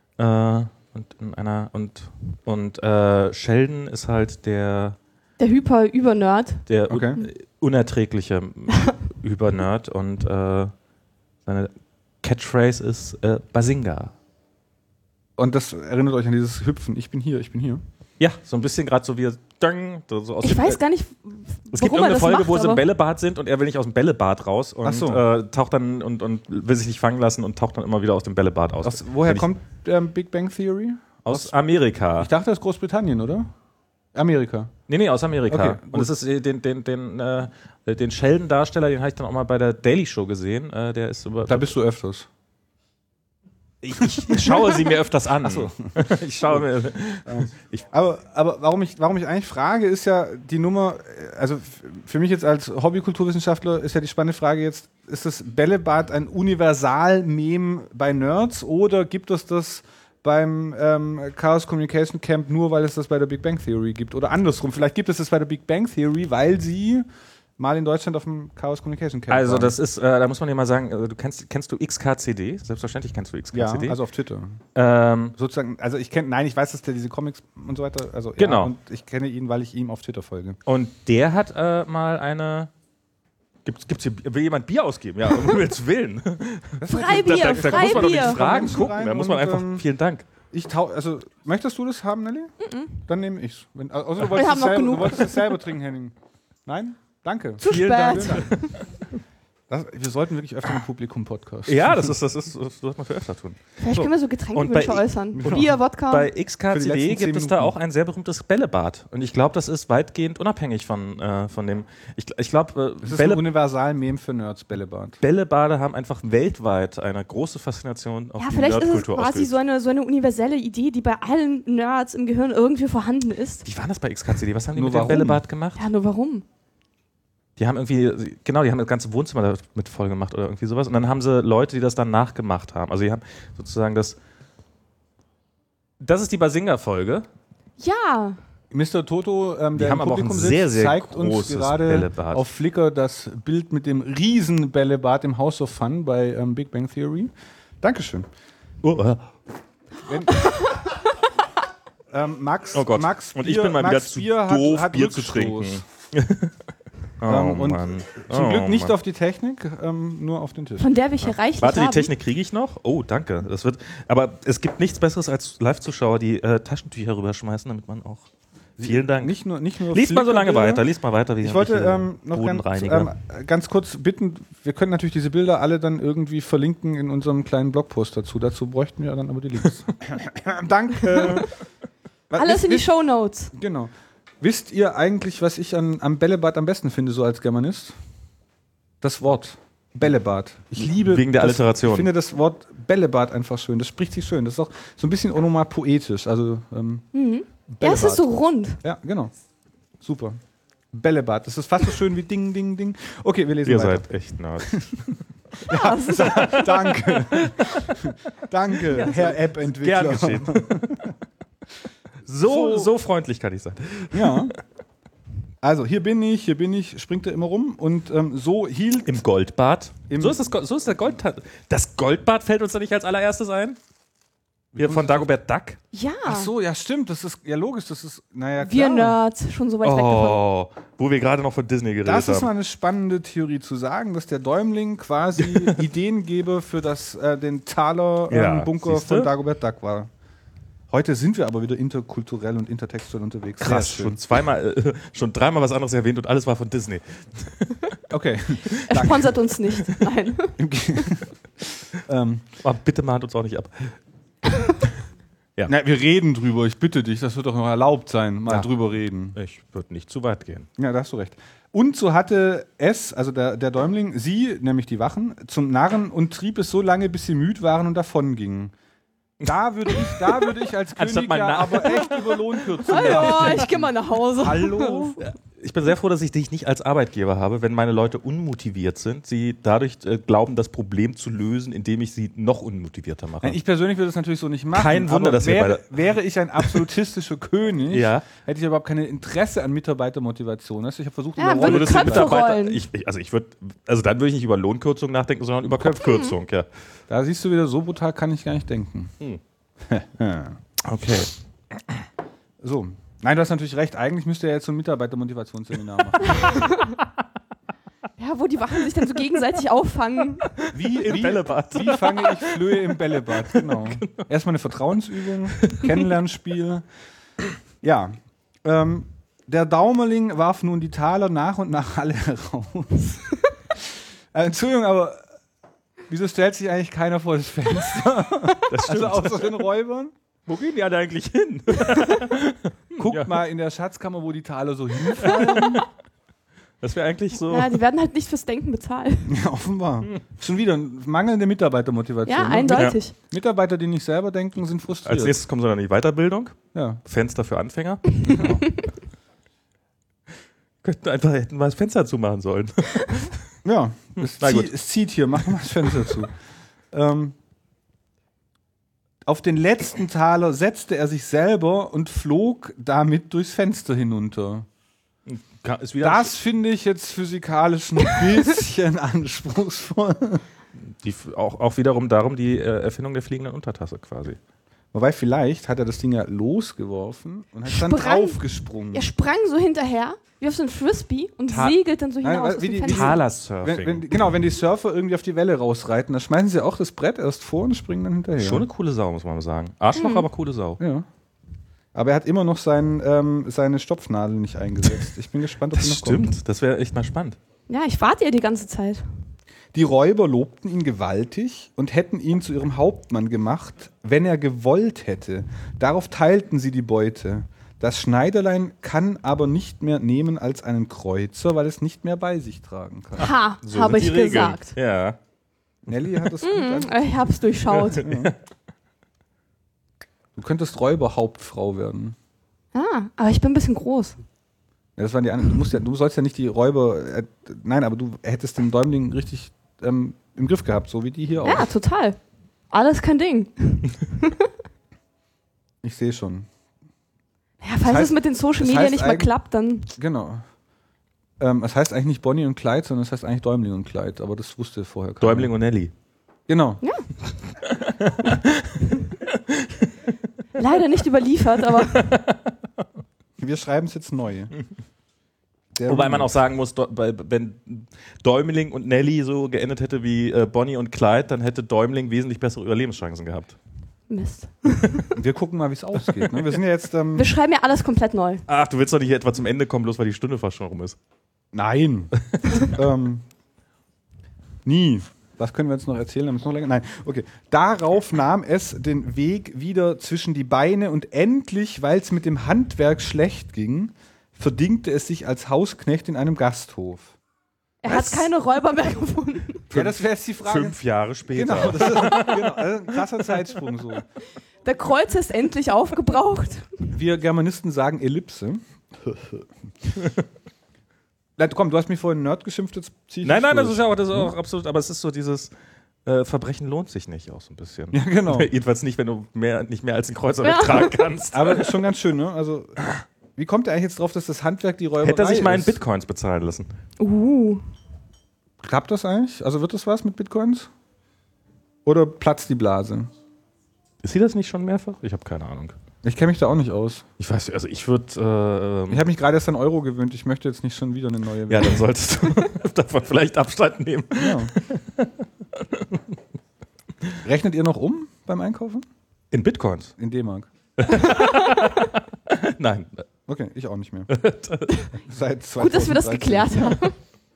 Und Sheldon ist halt der Hyper-Über-Nerd. Der unerträgliche Über-Nerd und seine Catchphrase ist Bazinga. Und das erinnert euch an dieses Hüpfen, ich bin hier, ich bin hier. Ja, so ein bisschen gerade so wie so aus ich weiß gar nicht, es gibt irgendeine Folge, wo sie im Bällebad sind und er will nicht aus dem Bällebad raus und taucht dann und will sich nicht fangen lassen und taucht dann immer wieder aus dem Bällebad aus. Woher kommt Big Bang Theory? Aus Amerika. Ich dachte, das ist Großbritannien, oder? Amerika. Nee, aus Amerika. Okay, und es ist den Sheldon-Darsteller, den habe ich dann auch mal bei der Daily Show gesehen. Der ist da bist du öfters. Ich schaue sie mir öfters an. Ach so. Ich schaue mir. Aber warum ich eigentlich frage, ist ja die Nummer, also für mich jetzt als Hobbykulturwissenschaftler ist ja die spannende Frage jetzt, ist das Bällebad ein Universal-Meme bei Nerds oder gibt es das beim Chaos Communication Camp nur, weil es das bei der Big Bang Theory gibt? Oder andersrum, vielleicht gibt es das bei der Big Bang Theory, weil sie mal in Deutschland auf dem Chaos Communication Camp Also waren. das ist, da muss man ja mal sagen, kennst du XKCD? Selbstverständlich kennst du XKCD. Ja, also auf Twitter. Sozusagen, also ich weiß, dass der diese Comics und so weiter, also genau. Ja, und ich kenne ihn, weil ich ihm auf Twitter folge. Und der hat mal eine... Gibt's hier, will jemand Bier ausgeben? Ja, um Himmels Willen. Freibier, da muss man doch nicht Freibier. fragen, gucken. Da muss man einfach, vielen Dank. Also, möchtest du das haben, Nelly? Dann nehme ich's. Also, du wolltest es selber trinken, Henning. Nein? Danke. Zu Vielen spät. Dank. Wir sollten wirklich öfter im Publikum-Podcast. Ja, das sollte man für öfter tun. Vielleicht können wir so Getränkewünsche äußern. Bier, Wodka. Bei Für die XKCD letzten 10 gibt es da Minuten. auch ein sehr berühmtes Bällebad. Und ich glaube, das ist weitgehend unabhängig von dem. Ich glaube, Das ist ein Universal-Meme für Nerds, Bällebad. Bällebade haben einfach weltweit eine große Faszination auf Ja, die vielleicht ist es Nerdkultur quasi ausgeübt. so eine universelle Idee, die bei allen Nerds im Gehirn irgendwie vorhanden ist. Wie war das bei XKCD? Was haben die Nur mit dem warum? Bällebad gemacht? Ja, nur warum? Die haben das ganze Wohnzimmer damit voll gemacht oder irgendwie sowas. Und dann haben sie Leute, die das dann nachgemacht haben. Also die haben sozusagen das ist die Bazinga-Folge. Ja. Mr. Toto, der haben im aber auch Publikum ein sitzt, sehr, sehr zeigt uns großes gerade Bällebad. auf Flickr das Bild mit dem riesen Bällebad im House of Fun bei Big Bang Theory. Dankeschön. Max, Oh Gott. Max Und ich bin mal wieder zu doof, hat Bier zu Rückstoß. trinken. Oh und Mann. Zum Glück nicht Mann. auf die Technik, nur auf den Tisch. Von der wir hier reichlich Warte, die haben. Technik kriege ich noch? Oh, danke. Aber es gibt nichts Besseres als Live-Zuschauer, die Taschentücher rüberschmeißen, damit man auch Vielen Dank. Nicht nur Lies mal so lange Flickerbilder. weiter, lies mal weiter. Wie Ich wollte noch Bodenreiniger. ganz kurz bitten, wir können natürlich diese Bilder alle dann irgendwie verlinken in unserem kleinen Blogpost dazu. Dazu bräuchten wir dann aber die Links. Danke. Alles in die Shownotes. Genau. Wisst ihr eigentlich, was ich am Bällebad am besten finde, so als Germanist? Das Wort Bällebad. Ich liebe Wegen der das, Alliteration. Ich finde das Wort Bällebad einfach schön. Das spricht sich schön. Das ist auch so ein bisschen onomatopoetisch. Also Ja, es ist so rund. Ja, genau. Super. Bällebad. Das ist fast so schön wie Ding, Ding, Ding. Okay, wir lesen Ihr weiter. seid echt Nerds. Danke. Danke, Herr App-Entwickler. Gern geschehen. So freundlich kann ich sein. Ja. Also, hier bin ich, springt er immer rum und so hielt... Im Goldbad. Im- So ist der Goldbad. Das Goldbad fällt uns da nicht als allererstes ein? Hier von Dagobert Duck. Ja. Ach so, ja stimmt, das ist ja logisch, das ist, naja klar. Wir Nerds, schon so weit weg davon. Oh, wo wir gerade noch von Disney geredet Das ist haben. mal eine spannende Theorie zu sagen, dass der Däumling quasi Ideengeber für den Thaler Ja, Bunker siehste? von Dagobert Duck war. Heute sind wir aber wieder interkulturell und intertextuell unterwegs. Krass, Sehr schön. schon dreimal was anderes erwähnt und alles war von Disney. Okay. Er sponsert uns nicht. Nein. Oh, bitte mahnt uns auch nicht ab. Na, wir reden drüber, ich bitte dich, das wird doch noch erlaubt sein, mal Ja. drüber reden. Ich würde nicht zu weit gehen. Ja, da hast du recht. Und so hatte es, also der Däumling, sie, nämlich die Wachen, zum Narren und trieb es so lange, bis sie müd waren und davongingen. Da würde ich als Anstatt König mal ja nach- aber echt über Lohnkürzung Oh, ich gehe mal nach Hause. Hallo? Ich bin sehr froh, dass ich dich nicht als Arbeitgeber habe, wenn meine Leute unmotiviert sind, sie dadurch glauben, das Problem zu lösen, indem ich sie noch unmotivierter mache. Nein, ich persönlich würde das natürlich so nicht machen. Kein Wunder, aber dass wir wäre ich ein absolutistischer König, Ja. hätte ich überhaupt kein Interesse an Mitarbeitermotivation. Also ich habe versucht, Ja, über würde Rolle zu Köpfe bleiben. rollen. Dann würde ich nicht über Lohnkürzung nachdenken, sondern über Köpfkürzung. Ja. Da siehst du wieder, so brutal kann ich gar nicht denken. Okay. So. Nein, du hast natürlich recht. Eigentlich müsste er jetzt so ein Mitarbeitermotivationsseminar machen. Ja, wo die Wachen sich dann so gegenseitig auffangen. Wie Bällebad. Wie fange ich Flöhe im Bällebad? Genau. Erstmal eine Vertrauensübung, Kennenlernspiel. Ja. Der Daumerling warf nun die Taler nach und nach alle heraus. Entschuldigung, aber wieso stellt sich eigentlich keiner vor das Fenster? Also außer den Räubern? Wo gehen die alle eigentlich hin? Guckt mal in der Schatzkammer, wo die Taler so hinfallen. Das wäre eigentlich so. Ja, die werden halt nicht fürs Denken bezahlt. Ja, offenbar. Schon wieder mangelnde Mitarbeitermotivation. Ja, ne? eindeutig. Mitarbeiter, die nicht selber denken, sind frustriert. Als nächstes kommt so dann die Weiterbildung. Ja. Fenster für Anfänger. Hätten wir das Fenster zumachen sollen. Ja, Na gut. es zieht hier, mach mal das Fenster zu. Auf den letzten Taler setzte er sich selber und flog damit durchs Fenster hinunter. Ist wieder Das finde ich jetzt physikalisch ein bisschen anspruchsvoll. auch wiederum darum die Erfindung der fliegenden Untertasse quasi. Wobei vielleicht hat er das Ding ja losgeworfen und hat dann Sprang. draufgesprungen. Er sprang so hinterher, wie auf so ein Frisbee und segelt dann so Nein, hinaus weil aus wie dem die- Fenster. Talersurfing. Wenn die Surfer irgendwie auf die Welle rausreiten, dann schmeißen sie auch das Brett erst vor und springen dann hinterher. Schon eine coole Sau, muss man mal sagen. Arschloch, aber coole Sau. Ja. Aber er hat immer noch seine Stopfnadel nicht eingesetzt. Ich bin gespannt, ob Das die noch kommt. stimmt, das wäre echt mal spannend. Ja, ich warte ja die ganze Zeit. Die Räuber lobten ihn gewaltig und hätten ihn zu ihrem Hauptmann gemacht, wenn er gewollt hätte. Darauf teilten sie die Beute. Das Schneiderlein kann aber nicht mehr nehmen als einen Kreuzer, weil es nicht mehr bei sich tragen kann. Ha, So habe sind ich die Regeln. gesagt. Ja. Nelly hat es gut an. Ich hab's durchschaut. Ja. Du könntest Räuberhauptfrau werden. Ah, aber ich bin ein bisschen groß. Ja, das waren die anderen. Du sollst ja nicht die Räuber. Nein, aber du hättest den Däumling richtig im Griff gehabt, so wie die hier Ja, auch. total. Alles kein Ding. Ich sehe schon. Ja, falls heißt- es mit den Social das Media heißt nicht mal eigentlich- klappt, dann. Genau. Es heißt eigentlich nicht Bonnie und Clyde, sondern es heißt eigentlich Däumling und Clyde, aber das wusste vorher keiner. Däumling und Nelly. Genau. Leider nicht überliefert, aber Wir schreiben es jetzt neu. Der Wobei man Remake. auch sagen muss, wenn Däumling und Nelly so geendet hätte wie Bonnie und Clyde, dann hätte Däumling wesentlich bessere Überlebenschancen gehabt. Mist. Wir gucken mal, wie es ausgeht. Ne? Wir sind ja jetzt. Wir schreiben ja alles komplett neu. Ach, du willst doch nicht etwa zum Ende kommen, bloß weil die Stunde fast schon rum ist. Nein. Nie. Was können wir jetzt noch erzählen? Haben wir es noch länger? Nein. Okay. Darauf nahm es den Weg wieder zwischen die Beine und endlich, weil es mit dem Handwerk schlecht ging, verdingte es sich als Hausknecht in einem Gasthof. Er hat keine Räuber mehr gefunden. Ja, das wäre jetzt die Frage. 5 Jahre später. Genau, das ist genau, ein krasser Zeitsprung so. Der Kreuz ist endlich aufgebraucht. Wir Germanisten sagen Ellipse. Na, komm, du hast mich vorhin Nerd geschimpft, jetzt zieh ich Nein, durch. das ist auch absolut, aber es ist so dieses Verbrechen lohnt sich nicht auch so ein bisschen. Ja, genau. Jedenfalls nicht, wenn du nicht mehr als einen Kreuzer wegtragen kannst. Aber ist schon ganz schön, ne? Also, wie kommt er eigentlich jetzt drauf, dass das Handwerk die Räuberei Hätte er sich mal in ist? Bitcoins bezahlen lassen. Klappt das eigentlich? Also wird das was mit Bitcoins? Oder platzt die Blase? Ist sie das nicht schon mehrfach? Ich habe keine Ahnung. Ich kenne mich da auch nicht aus. Ich weiß, also ich würde. Ich habe mich gerade erst an Euro gewöhnt. Ich möchte jetzt nicht schon wieder eine neue. Ja, dann solltest du davon vielleicht Abstand nehmen. Ja. Rechnet ihr noch um beim Einkaufen? In Bitcoins? In D-Mark. Nein. Okay, ich auch nicht mehr. Seit Gut, dass wir das 2013. geklärt haben.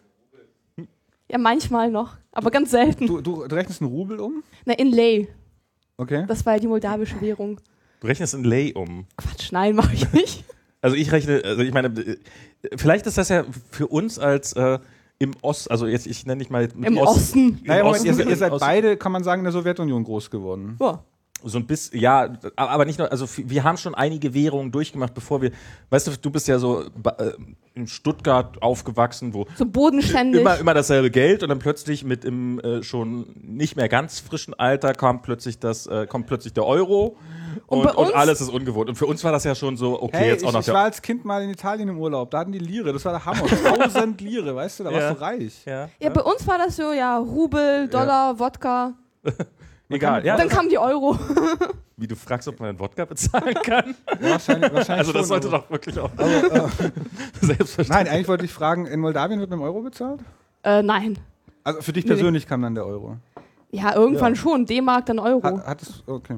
Ja, manchmal noch, aber ganz selten. Du rechnest einen Rubel um? Na, in Lei. Okay. Das war ja die moldawische Währung. Du rechnest in Lei um. Quatsch, nein, mache ich nicht. Also ich rechne, also ich meine, vielleicht ist das ja für uns als im Osten, also jetzt ich nenne nicht mal Im Osten. Naja, Moment, Osten- ihr seid Osten- beide, kann man sagen, in der Sowjetunion groß geworden. Ja. so ein bisschen, ja, aber nicht nur, also wir haben schon einige Währungen durchgemacht, bevor wir, weißt du bist ja so in Stuttgart aufgewachsen, wo So bodenständig. immer dasselbe Geld und dann plötzlich mit im schon nicht mehr ganz frischen Alter kommt plötzlich der Euro Und bei uns- und alles ist ungewohnt. Und für uns war das ja schon so, okay, Hey, jetzt auch noch ich war als Kind mal in Italien im Urlaub, da hatten die Lire, das war der Hammer. 1000 Lire, weißt du, da warst Ja. du reich. ja. Ja, bei uns war das so, ja, Rubel, Dollar, Wodka. Egal, ja, Dann kam die Euro. wie du fragst, ob man einen Wodka bezahlen kann. Wahrscheinlich Also das schon, sollte aber- doch wirklich auch aber, selbstverständlich. Nein, eigentlich wollte ich fragen, in Moldawien wird mit dem Euro bezahlt? Nein. Also für dich Nee. persönlich kam dann der Euro. Ja, irgendwann schon. D-Mark, dann Euro. Hat es, okay.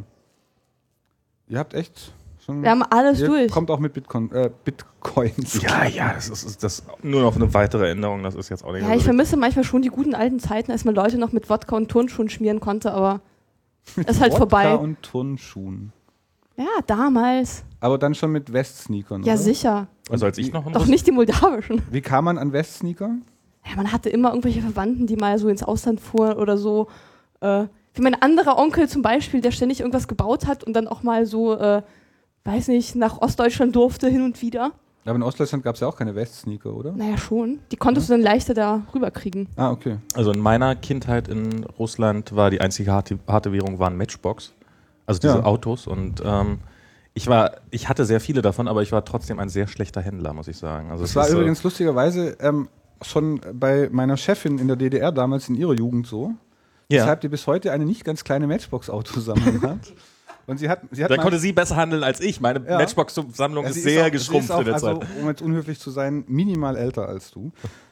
Ihr habt echt schon... Wir haben alles ihr durch. kommt auch mit Bitcoins. Ja, das ist nur noch eine weitere Änderung, das ist jetzt auch nicht Ja, so ich wichtig. vermisse manchmal schon die guten alten Zeiten, als man Leute noch mit Wodka und Turnschuhen schmieren konnte, aber ist halt Wodka vorbei. und Turnschuhen. Ja, damals. Aber dann schon mit Westsneakern, Ja, oder? sicher. Also als ich noch Doch nicht die moldawischen. Wie kam man an Westsneaker? Ja, man hatte immer irgendwelche Verwandten, die mal so ins Ausland fuhren oder so. Wie mein anderer Onkel zum Beispiel, der ständig irgendwas gebaut hat und dann auch mal so, weiß nicht, nach Ostdeutschland durfte hin und wieder. Aber in Ostdeutschland gab es ja auch keine Westsneaker, oder? Naja, schon. Die konntest du dann leichter da rüberkriegen. Ah, okay. Also in meiner Kindheit in Russland war die einzige harte Währung waren Matchbox, also diese Ja. Autos und ich hatte sehr viele davon, aber ich war trotzdem ein sehr schlechter Händler, muss ich sagen. Also Das es war ist, übrigens lustigerweise schon bei meiner Chefin in der DDR damals in ihrer Jugend so. ja. Weshalb die bis heute eine nicht ganz kleine Matchbox-Autosammlung hat. Und sie hat Dann mal- konnte sie besser handeln als ich. Meine Ja. Matchbox-Sammlung Ja, ist sie sehr auch- geschrumpft sie ist auch, in der also, Zeit. um jetzt unhöflich zu sein, minimal älter als du.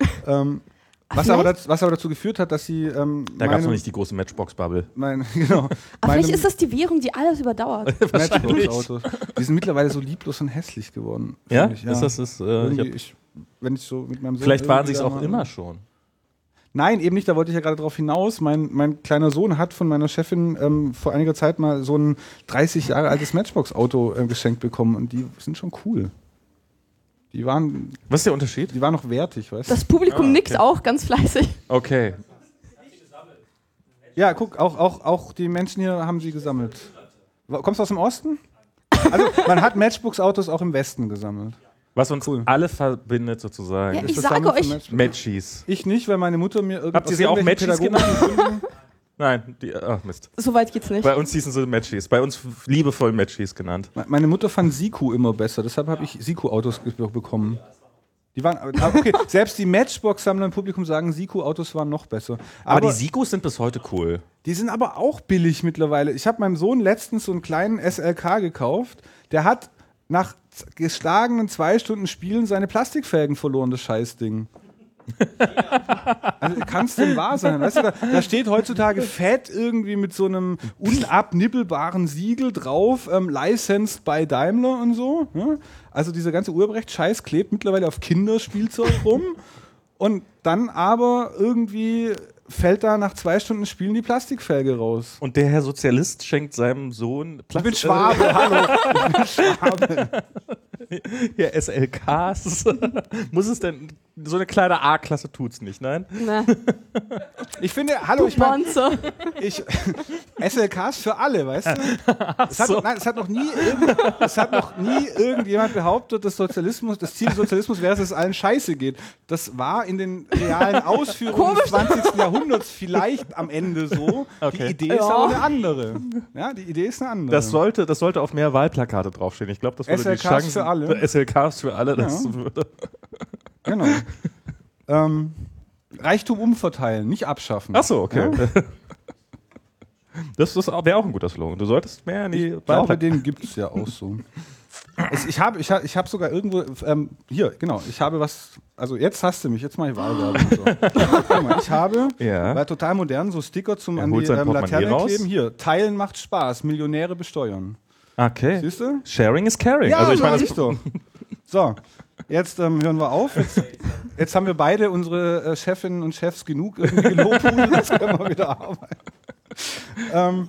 Was vielleicht- aber dazu geführt hat, dass sie Da gab es noch nicht die große Matchbox-Bubble. genau, Aber vielleicht ist das die Währung, die alles überdauert. Matchbox-Autos. Die sind mittlerweile so lieblos und hässlich geworden. Ja? finde ich, Ist das, ich Irgendwie, hab, wenn ich so mit meinem Sohn vielleicht waren sie irgendwie es da auch mal- immer schon. Nein, eben nicht, da wollte ich ja gerade drauf hinaus. Mein kleiner Sohn hat von meiner Chefin vor einiger Zeit mal so ein 30 Jahre altes Matchbox-Auto geschenkt bekommen und die sind schon cool. Die waren Was ist der Unterschied? noch wertig, weißt du? Das Publikum nickt auch ganz fleißig. Okay. Ja, guck, auch die Menschen hier haben sie gesammelt. Kommst du aus dem Osten? Also, man hat Matchbox-Autos auch im Westen gesammelt. Was uns Cool. alle verbindet sozusagen. Ja, Ist ich das sage Sammeln von euch, Matchbox- Matchies. Ich nicht, weil meine Mutter mir Habt ihr sie auch Matchies Gründen, Nein, Mist. so weit geht's nicht. Bei uns hießen sie Matchies. Bei uns liebevoll Matchies genannt. Meine Mutter fand Siku immer besser, deshalb habe ich Siku-Autos bekommen. Die waren, aber okay, selbst die Matchbox-Sammler im Publikum sagen, Siku-Autos waren noch besser. Aber die Sikus sind bis heute cool. Die sind aber auch billig mittlerweile. Ich habe meinem Sohn letztens so einen kleinen SLK gekauft. Der hat nach geschlagenen 2 Stunden Spielen seine Plastikfelgen verloren, das Scheißding. Also kann es denn wahr sein? Weißt du, da steht heutzutage fett irgendwie mit so einem unabnibbelbaren Siegel drauf, licensed by Daimler und so. Ja? Also dieser ganze Urheberrecht-Scheiß klebt mittlerweile auf Kinderspielzeug rum und dann aber irgendwie fällt da nach 2 Stunden Spielen die Plastikfelge raus. Und der Herr Sozialist schenkt seinem Sohn Ich bin Schwabe, hallo. Ich bin Schwabe. Ja, SLKs. Muss es denn, so eine kleine A-Klasse tut's nicht, nein? Na, Ich finde, hallo, ich meine, Monster. SLKs für alle, weißt du? Es hat noch nie irgendjemand behauptet, dass Sozialismus, das Ziel des Sozialismus wäre, dass es allen scheiße geht. Das war in den realen Ausführungen des 20. Jahrhunderts vielleicht am Ende so. Okay. Die Idee ist aber eine andere. Ja, die Idee ist eine andere. Das sollte auf mehr Wahlplakate draufstehen. Ich glaube, das würde die SLKs Chancen für alle. SLKs für alle, das Ja. würde. Genau. Reichtum umverteilen, nicht abschaffen. Achso, okay. Ja? Das wäre auch ein guter Slogan. Du solltest mehr in die Ich glaube, Wahlplakate. den gibt es ja auch so. Ich hab sogar irgendwo, hier, genau, ich habe was, also jetzt hast du mich, jetzt mache ich Wahlwerbung. So. Guck mal, ich habe, Ja. war total modern, so Sticker zum Er an die holt sein Portemonnaie Laterne raus. kleben. Hier, teilen macht Spaß, Millionäre besteuern. Okay. Siehst du? Sharing is caring. Ja, also ich meine, sag ich doch. So, jetzt hören wir auf. Jetzt haben wir beide unsere Chefinnen und Chefs genug irgendwie gelobhudelt, jetzt können wir wieder arbeiten.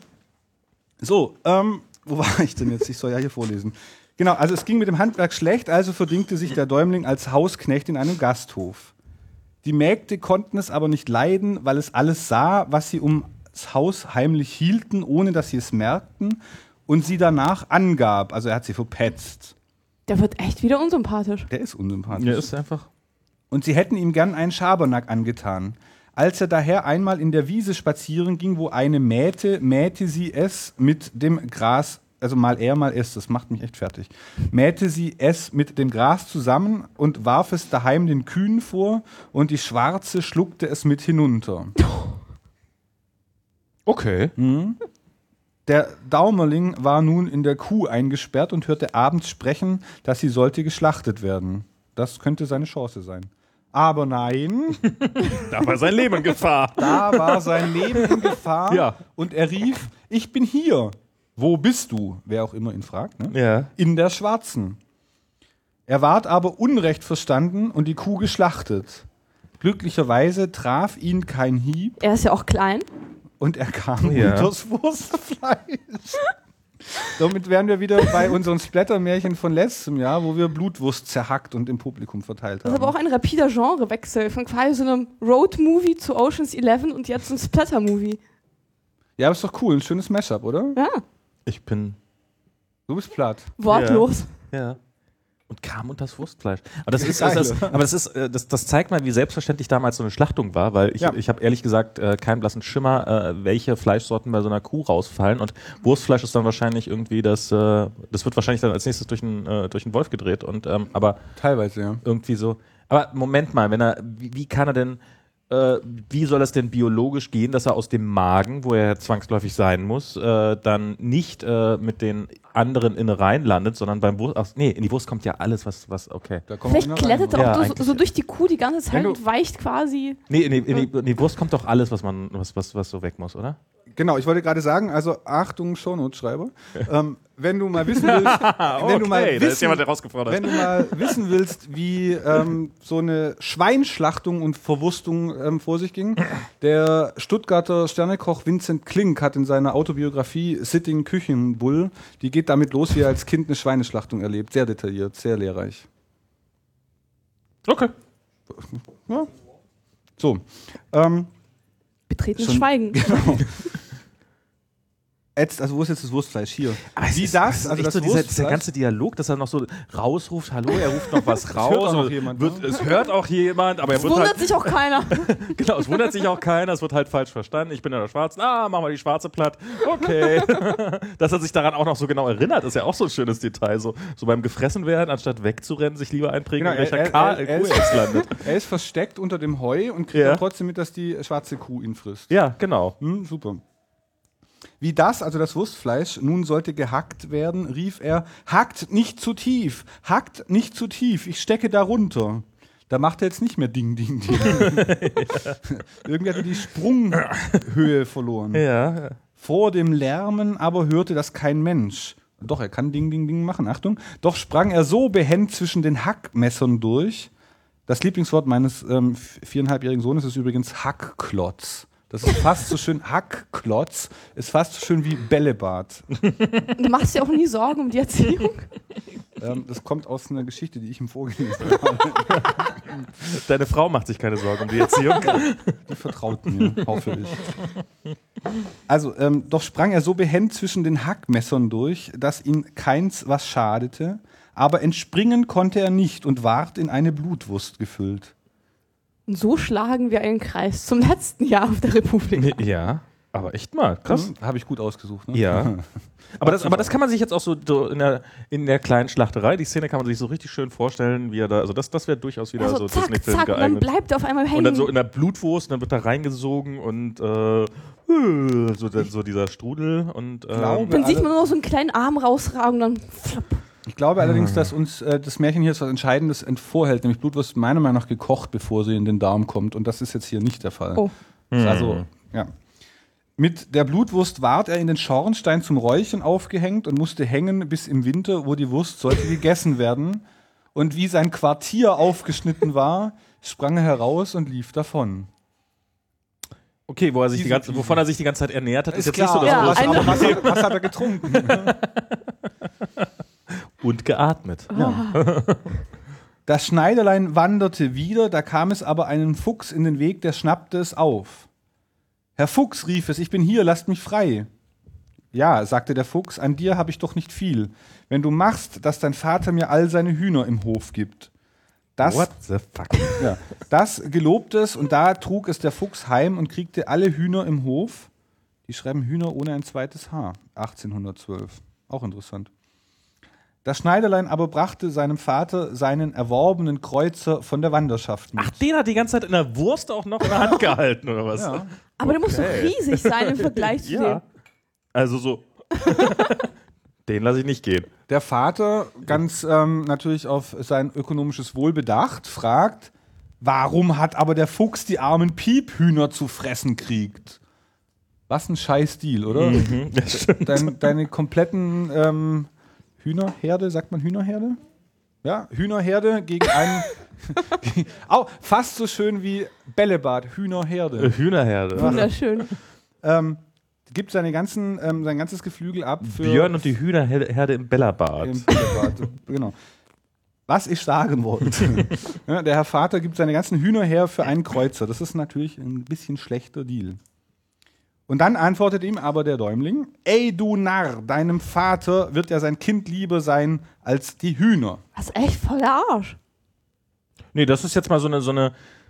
Wo war ich denn jetzt? Ich soll ja hier vorlesen. Genau, also es ging mit dem Handwerk schlecht, also verdingte sich der Däumling als Hausknecht in einem Gasthof. Die Mägde konnten es aber nicht leiden, weil es alles sah, was sie ums Haus heimlich hielten, ohne dass sie es merkten, und sie danach angab. Also er hat sie verpetzt. Der wird echt wieder unsympathisch. Der ist unsympathisch. ja, ist einfach. Und sie hätten ihm gern einen Schabernack angetan. Als er daher einmal in der Wiese spazieren ging, wo eine mähte, mähte sie es mit dem Gras, also mal er, mal es, das macht mich echt fertig, mähte sie es mit dem Gras zusammen und warf es daheim den Kühen vor, und die Schwarze schluckte es mit hinunter. Okay. Der Daumerling war nun in der Kuh eingesperrt und hörte abends sprechen, dass sie sollte geschlachtet werden. Das könnte seine Chance sein. Aber nein, Da war sein Leben in Gefahr. da war sein Leben in Gefahr, Ja. und er rief, ich bin hier. Wo bist du? Wer auch immer ihn fragt. Ne? Ja. In der Schwarzen. Er ward aber Unrecht verstanden und die Kuh geschlachtet. Glücklicherweise traf ihn kein Hieb, Er ist ja auch klein. und er kam Ja. unters Wurstfleisch. Damit wären wir wieder bei unseren Splatter-Märchen von letztem Jahr, wo wir Blutwurst zerhackt und im Publikum verteilt Das ist haben. aber auch ein rapider Genrewechsel von quasi so einem Road-Movie zu Ocean's 11 und jetzt ein Splatter-Movie. Ja, aber ist doch cool, ein schönes Mashup, oder? Ja, Ich bin. Du bist platt. wortlos. Ja. Und kam unter das Wurstfleisch. Aber das ist, Geil. das zeigt mal, wie selbstverständlich damals so eine Schlachtung war, weil Ja. ich habe ehrlich gesagt keinen blassen Schimmer, welche Fleischsorten bei so einer Kuh rausfallen. Und Wurstfleisch ist dann wahrscheinlich irgendwie das wird wahrscheinlich dann als nächstes durch einen Wolf gedreht. Und aber Teilweise, ja. irgendwie so. Aber Moment mal, wie kann er denn, wie soll das denn biologisch gehen, dass er aus dem Magen, wo er zwangsläufig sein muss, dann nicht mit den anderen Innereien landet, sondern beim Wurst. In die Wurst kommt ja alles, was okay. Da kommen wir Vielleicht noch klettert rein, er Ja, auch so, eigentlich so durch die Kuh die ganze Zeit Wenn du- und weicht quasi. Nee, in die Wurst kommt doch alles, was so weg muss, oder? Genau, ich wollte gerade sagen, also Achtung, Shownote-Schreiber, wenn du mal wissen willst, wenn du mal da ist jemand wissen, herausgefordert. wenn du mal wissen willst, wie so eine Schweinschlachtung und Verwurstung vor sich ging, der Stuttgarter Sternekoch Vincent Klink hat in seiner Autobiografie Sitting Küchenbull, die geht damit los, wie er als Kind eine Schweineschlachtung erlebt. Sehr detailliert, sehr lehrreich. Okay. Ja. So. Betretenes Schon- Schweigen. Genau. Also wo ist jetzt das Wurstfleisch? Hier. Wie ist das? Also echt das so dieser Wurstfleisch? ganze Dialog, dass er noch so rausruft, hallo, er ruft noch was raus. hört auch noch und jemand, wird, ne? Es hört auch jemand, aber er Es wird wundert halt, sich auch keiner. genau, es wundert sich auch keiner, es wird halt falsch verstanden. Ich bin ja der Schwarze, machen wir die Schwarze platt. Okay. Dass er sich daran auch noch so genau erinnert, ist ja auch so ein schönes Detail. So beim gefressen werden, anstatt wegzurennen, sich lieber einprägen, Genau, in welcher er Kuh ist- er jetzt landet. Er ist versteckt unter dem Heu und kriegt Ja. dann trotzdem mit, dass die schwarze Kuh ihn frisst. Ja, genau. Super. Wie das, also das Wurstfleisch, nun sollte gehackt werden, rief er, hackt nicht zu tief, ich stecke darunter. Da macht er jetzt nicht mehr Ding, Ding, Ding. Irgendwie hat er die Sprunghöhe verloren. Ja. Vor dem Lärmen aber hörte das kein Mensch. Doch, er kann Ding, Ding, Ding machen. Achtung. Doch sprang er so behend zwischen den Hackmessern durch. Das Lieblingswort meines 4,5-jährigen Sohnes ist übrigens Hackklotz. Das ist fast so schön, Hackklotz ist fast so schön wie Bällebad. Du machst dir auch nie Sorgen um die Erziehung. Das kommt aus einer Geschichte, die ich ihm vorgelesen habe. Deine Frau macht sich keine Sorgen um die Erziehung. Die vertraut mir, hoffe ich. Also, doch sprang er so behend zwischen den Hackmessern durch, dass ihn keins was schadete, aber entspringen konnte er nicht und ward in eine Blutwurst gefüllt. Und so schlagen wir einen Kreis zum letzten Jahr auf der Republik. Ja, aber echt mal. Krass. Habe ich gut ausgesucht, ne? Ja. Aber das kann man sich jetzt auch so in der kleinen Schlachterei, die Szene kann man sich so richtig schön vorstellen, wie er da, also das wäre durchaus wieder Also so zack, Disney-Film zack, und dann geeignet. bleibt er auf einmal hängen. Und dann so in der Blutwurst, dann wird da reingesogen und so dieser Strudel und Glaube- dann sieht man nur noch so einen kleinen Arm rausragen und dann flapp. Ich glaube allerdings, dass uns das Märchen hier was Entscheidendes vorhält, nämlich Blutwurst meiner Meinung nach gekocht, bevor sie in den Darm kommt. Und das ist jetzt hier nicht der Fall. Oh. Also, ja. Mit der Blutwurst ward er in den Schornstein zum Räuchern aufgehängt und musste hängen bis im Winter, wo die Wurst sollte gegessen werden. Und wie sein Quartier aufgeschnitten war, sprang er heraus und lief davon. okay, wovon er sich die ganze Zeit ernährt hat, ist jetzt nicht so das Ja, große. eine- Aber was hat er getrunken? Und geatmet. Das Schneiderlein wanderte wieder, da kam es aber einem Fuchs in den Weg, der schnappte es auf. Herr Fuchs, rief es, ich bin hier, lasst mich frei. Ja, sagte der Fuchs, an dir habe ich doch nicht viel, wenn du machst, dass dein Vater mir all seine Hühner im Hof gibt. What the fuck? Ja, das gelobt es und da trug es der Fuchs heim und kriegte alle Hühner im Hof. Die schreiben Hühner ohne ein zweites H, 1812. Auch interessant. Das Schneiderlein aber brachte seinem Vater seinen erworbenen Kreuzer von der Wanderschaft mit. Ach, den hat die ganze Zeit in der Wurst auch noch in der Hand gehalten, oder was? Ja. Aber der muss doch riesig sein im Vergleich zu Ja. dem. Also so. Den lasse ich nicht gehen. Der Vater, ganz natürlich auf sein ökonomisches Wohl bedacht, fragt, warum hat aber der Fuchs die armen Piephühner zu fressen kriegt? Was ein scheiß Deal, oder? Das stimmt. Deine kompletten Hühnerherde, sagt man Hühnerherde? Ja, Hühnerherde gegen einen. Fast so schön wie Bällebad, Hühnerherde. Hühnerherde. Wunderschön. Gibt sein ganzes Geflügel ab für. Björn und die Hühnerherde im Bällebad. Im Bällebad, genau. Was ich sagen wollte. Ja, der Herr Vater gibt seine ganzen Hühner her für einen Kreuzer. Das ist natürlich ein bisschen schlechter Deal. Und dann antwortet ihm aber der Däumling: Ey, du Narr, deinem Vater wird ja sein Kind lieber sein als die Hühner. Das ist echt voll der Arsch. Nee, das ist jetzt mal so eine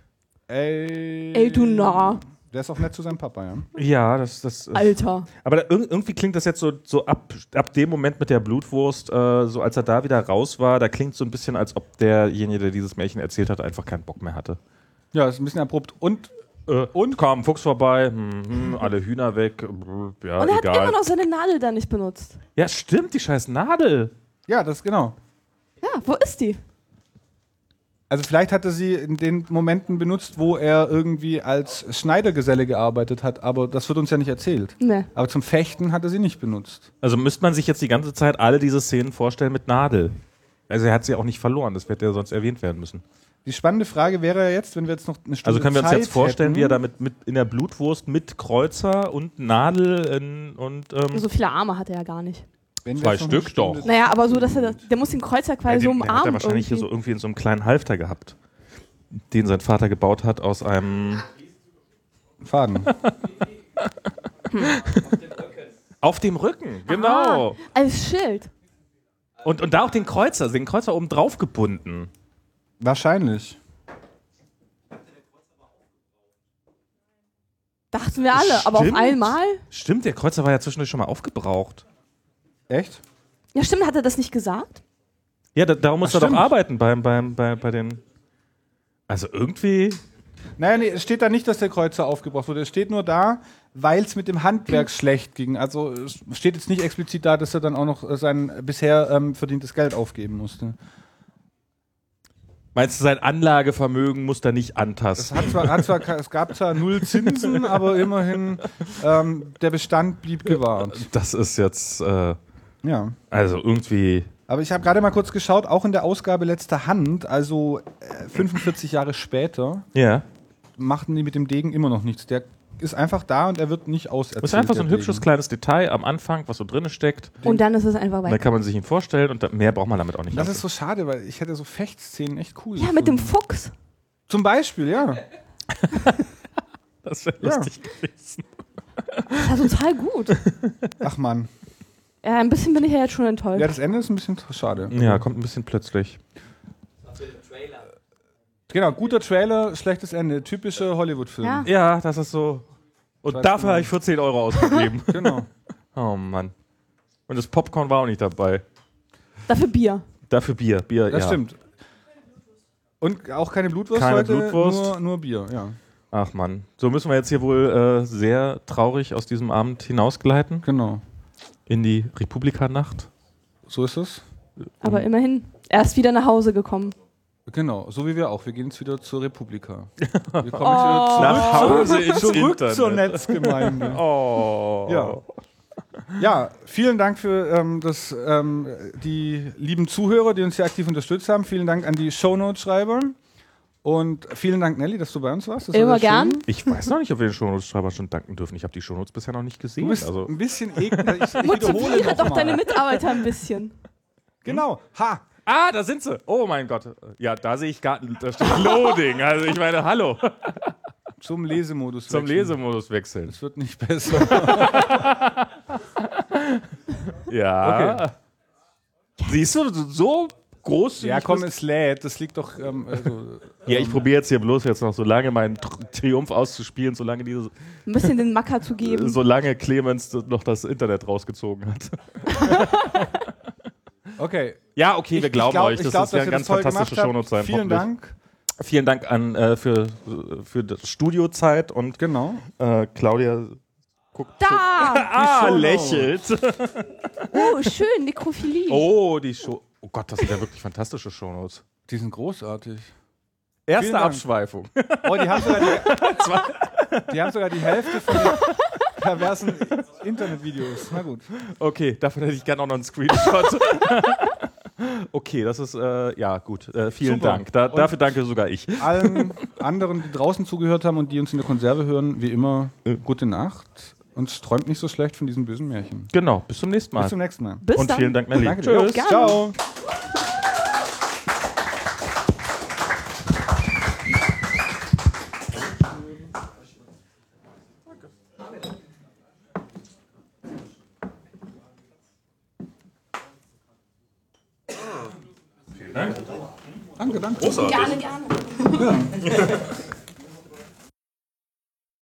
Ey, du Narr. Der ist auch nett zu seinem Papa, ja. ja, das Alter. aber irgendwie klingt das jetzt so ab dem Moment mit der Blutwurst, so als er da wieder raus war, da klingt so ein bisschen, als ob derjenige, der dieses Märchen erzählt hat, einfach keinen Bock mehr hatte. Ja, ist ein bisschen abrupt. Und Kam ein Fuchs vorbei, alle Hühner weg, ja, Und er hat egal. immer noch seine Nadel da nicht benutzt. Ja, stimmt, die scheiß Nadel. ja, das genau. Ja, wo ist die? Also vielleicht hat er sie in den Momenten benutzt, wo er irgendwie als Schneidergeselle gearbeitet hat, aber das wird uns ja nicht erzählt. Ne. Aber zum Fechten hat er sie nicht benutzt. Also müsste man sich jetzt die ganze Zeit alle diese Szenen vorstellen mit Nadel. Also er hat sie auch nicht verloren, das hätte ja sonst erwähnt werden müssen. Die spannende Frage wäre ja jetzt, wenn wir jetzt noch eine Stunde Also können wir uns Zeit jetzt vorstellen, hätten, wie er da mit in der Blutwurst mit Kreuzer und Nadel und So viele Arme hat er ja gar nicht. wenn wir zwei jetzt noch eine Stück Stunde- doch. Naja, aber so, dass der muss den Kreuzer quasi so den hat er umarmen. wahrscheinlich hier so irgendwie in so einem kleinen Halfter gehabt, den sein Vater gebaut hat aus einem Faden. auf dem Rücken, genau. Ah, als Schild. Und da auch den Kreuzer oben drauf gebunden. Wahrscheinlich. Dachten wir alle, aber auf Stimmt. einmal? Stimmt, der Kreuzer war ja zwischendurch schon mal aufgebraucht. Echt? Ja, stimmt, hat er das nicht gesagt? Ja, darum muss Ach, er doch stimmt. arbeiten bei den. Also irgendwie. Naja, nee, es steht da nicht, dass der Kreuzer aufgebraucht wurde. Es steht nur da, weil es mit dem Handwerk schlecht ging. Also es steht jetzt nicht explizit da, dass er dann auch noch sein bisher verdientes Geld aufgeben musste. Meinst du, sein Anlagevermögen muss da nicht antasten? Es gab zwar 0 Zinsen, aber immerhin der Bestand blieb gewahrt. Das ist jetzt, Ja. also irgendwie... Aber ich habe gerade mal kurz geschaut, auch in der Ausgabe letzter Hand, also 45 Jahre später, Ja. machten die mit dem Degen immer noch nichts. Der ist einfach da und er wird nicht auserzählt. Das ist einfach so ein der hübsches Degen. kleines Detail am Anfang, was so drin steckt. Und dann ist es einfach Dann weg. kann man sich ihn vorstellen und mehr braucht man damit auch nicht. Das ist so schade, weil ich hätte so Fechtszenen echt cool Ja, mit dem gefunden. Fuchs. Zum Beispiel, ja. Das wäre Ja. lustig gewesen. Das war total gut. Ach Mann. Ja, ein bisschen bin ich ja jetzt schon enttäuscht. Ja, das Ende ist ein bisschen schade. Ja, kommt ein bisschen plötzlich. Genau, guter Trailer, schlechtes Ende. Typischer Hollywood-Film. Ja. Ja, das ist so. Und Weißt dafür du, habe ich 14 Euro ausgegeben. Genau. Oh Mann. Und das Popcorn war auch nicht dabei. Dafür Bier. Dafür Bier. Bier, Das ja. stimmt. Und auch keine Blutwurst Keine heute, Blutwurst. Nur Bier, ja. Ach Mann. So müssen wir jetzt hier wohl sehr traurig aus diesem Abend hinausgleiten. Genau. In die Republika-Nacht. So ist es. Aber immerhin. Er ist wieder nach Hause gekommen. Genau, so wie wir auch. Wir gehen jetzt wieder zur Republika. Wir kommen jetzt Oh. wieder Nach Hause ins zurück Internet. zur Netzgemeinde. Oh. Ja. Ja, vielen Dank für die lieben Zuhörer, die uns hier aktiv unterstützt haben. Vielen Dank an die Shownote-Schreiber. Und vielen Dank, Nelly, dass du bei uns warst. Das war Immer sehr schön. gern. Ich weiß noch nicht, ob wir den Shownotes-Schreiber schon danken dürfen. Ich habe die Shownotes bisher noch nicht gesehen. Du bist Also, ein bisschen eklig. Ich wiederhole Motiviere doch noch deine mal. Mitarbeiter ein bisschen. Genau. Ha. da sind sie. Oh mein Gott. Ja, da sehe ich Garten. Da steht Loading. Also ich meine, hallo. Zum Lesemodus. Zum wechseln. Lesemodus wechseln. Es wird nicht besser. Ja. Okay. Siehst du, so groß. Ja, komm, es lädt. Das liegt doch. Ja, ich probiere jetzt hier bloß jetzt noch so lange meinen Triumph auszuspielen, solange Ein bisschen den Macker zu geben. solange Clemens noch das Internet rausgezogen hat. Okay. Ja, okay, wir glauben euch. Das glaub, ist ja dass eine ihr ganz das toll fantastische gemacht Shownotes habt. sein. Vielen Dank. Vielen Dank an für das Studiozeit und Genau. Claudia guckt. Da! Shownotes. Lächelt. Oh, schön, Nekrophilie. Oh, die Show. Oh Gott, das sind ja wirklich fantastische Shownotes. Die sind großartig. Erste Dank. Abschweifung. Oh, die haben sogar die Hälfte von den perversen Internetvideos. Na gut. Okay, davon hätte ich gerne auch noch einen Screenshot. Okay, das ist, ja gut. Vielen Super. Dank. Dafür danke sogar ich. Allen anderen, die draußen zugehört haben und die uns in der Konserve hören, wie immer, gute Nacht und träumt nicht so schlecht von diesen bösen Märchen. Genau, bis zum nächsten Mal. Bis zum nächsten Mal. Bis Und dann. vielen Dank, Nelly. Danke dir. Tschüss. Gerne. Ciao. Danke, danke. Gerne, gerne.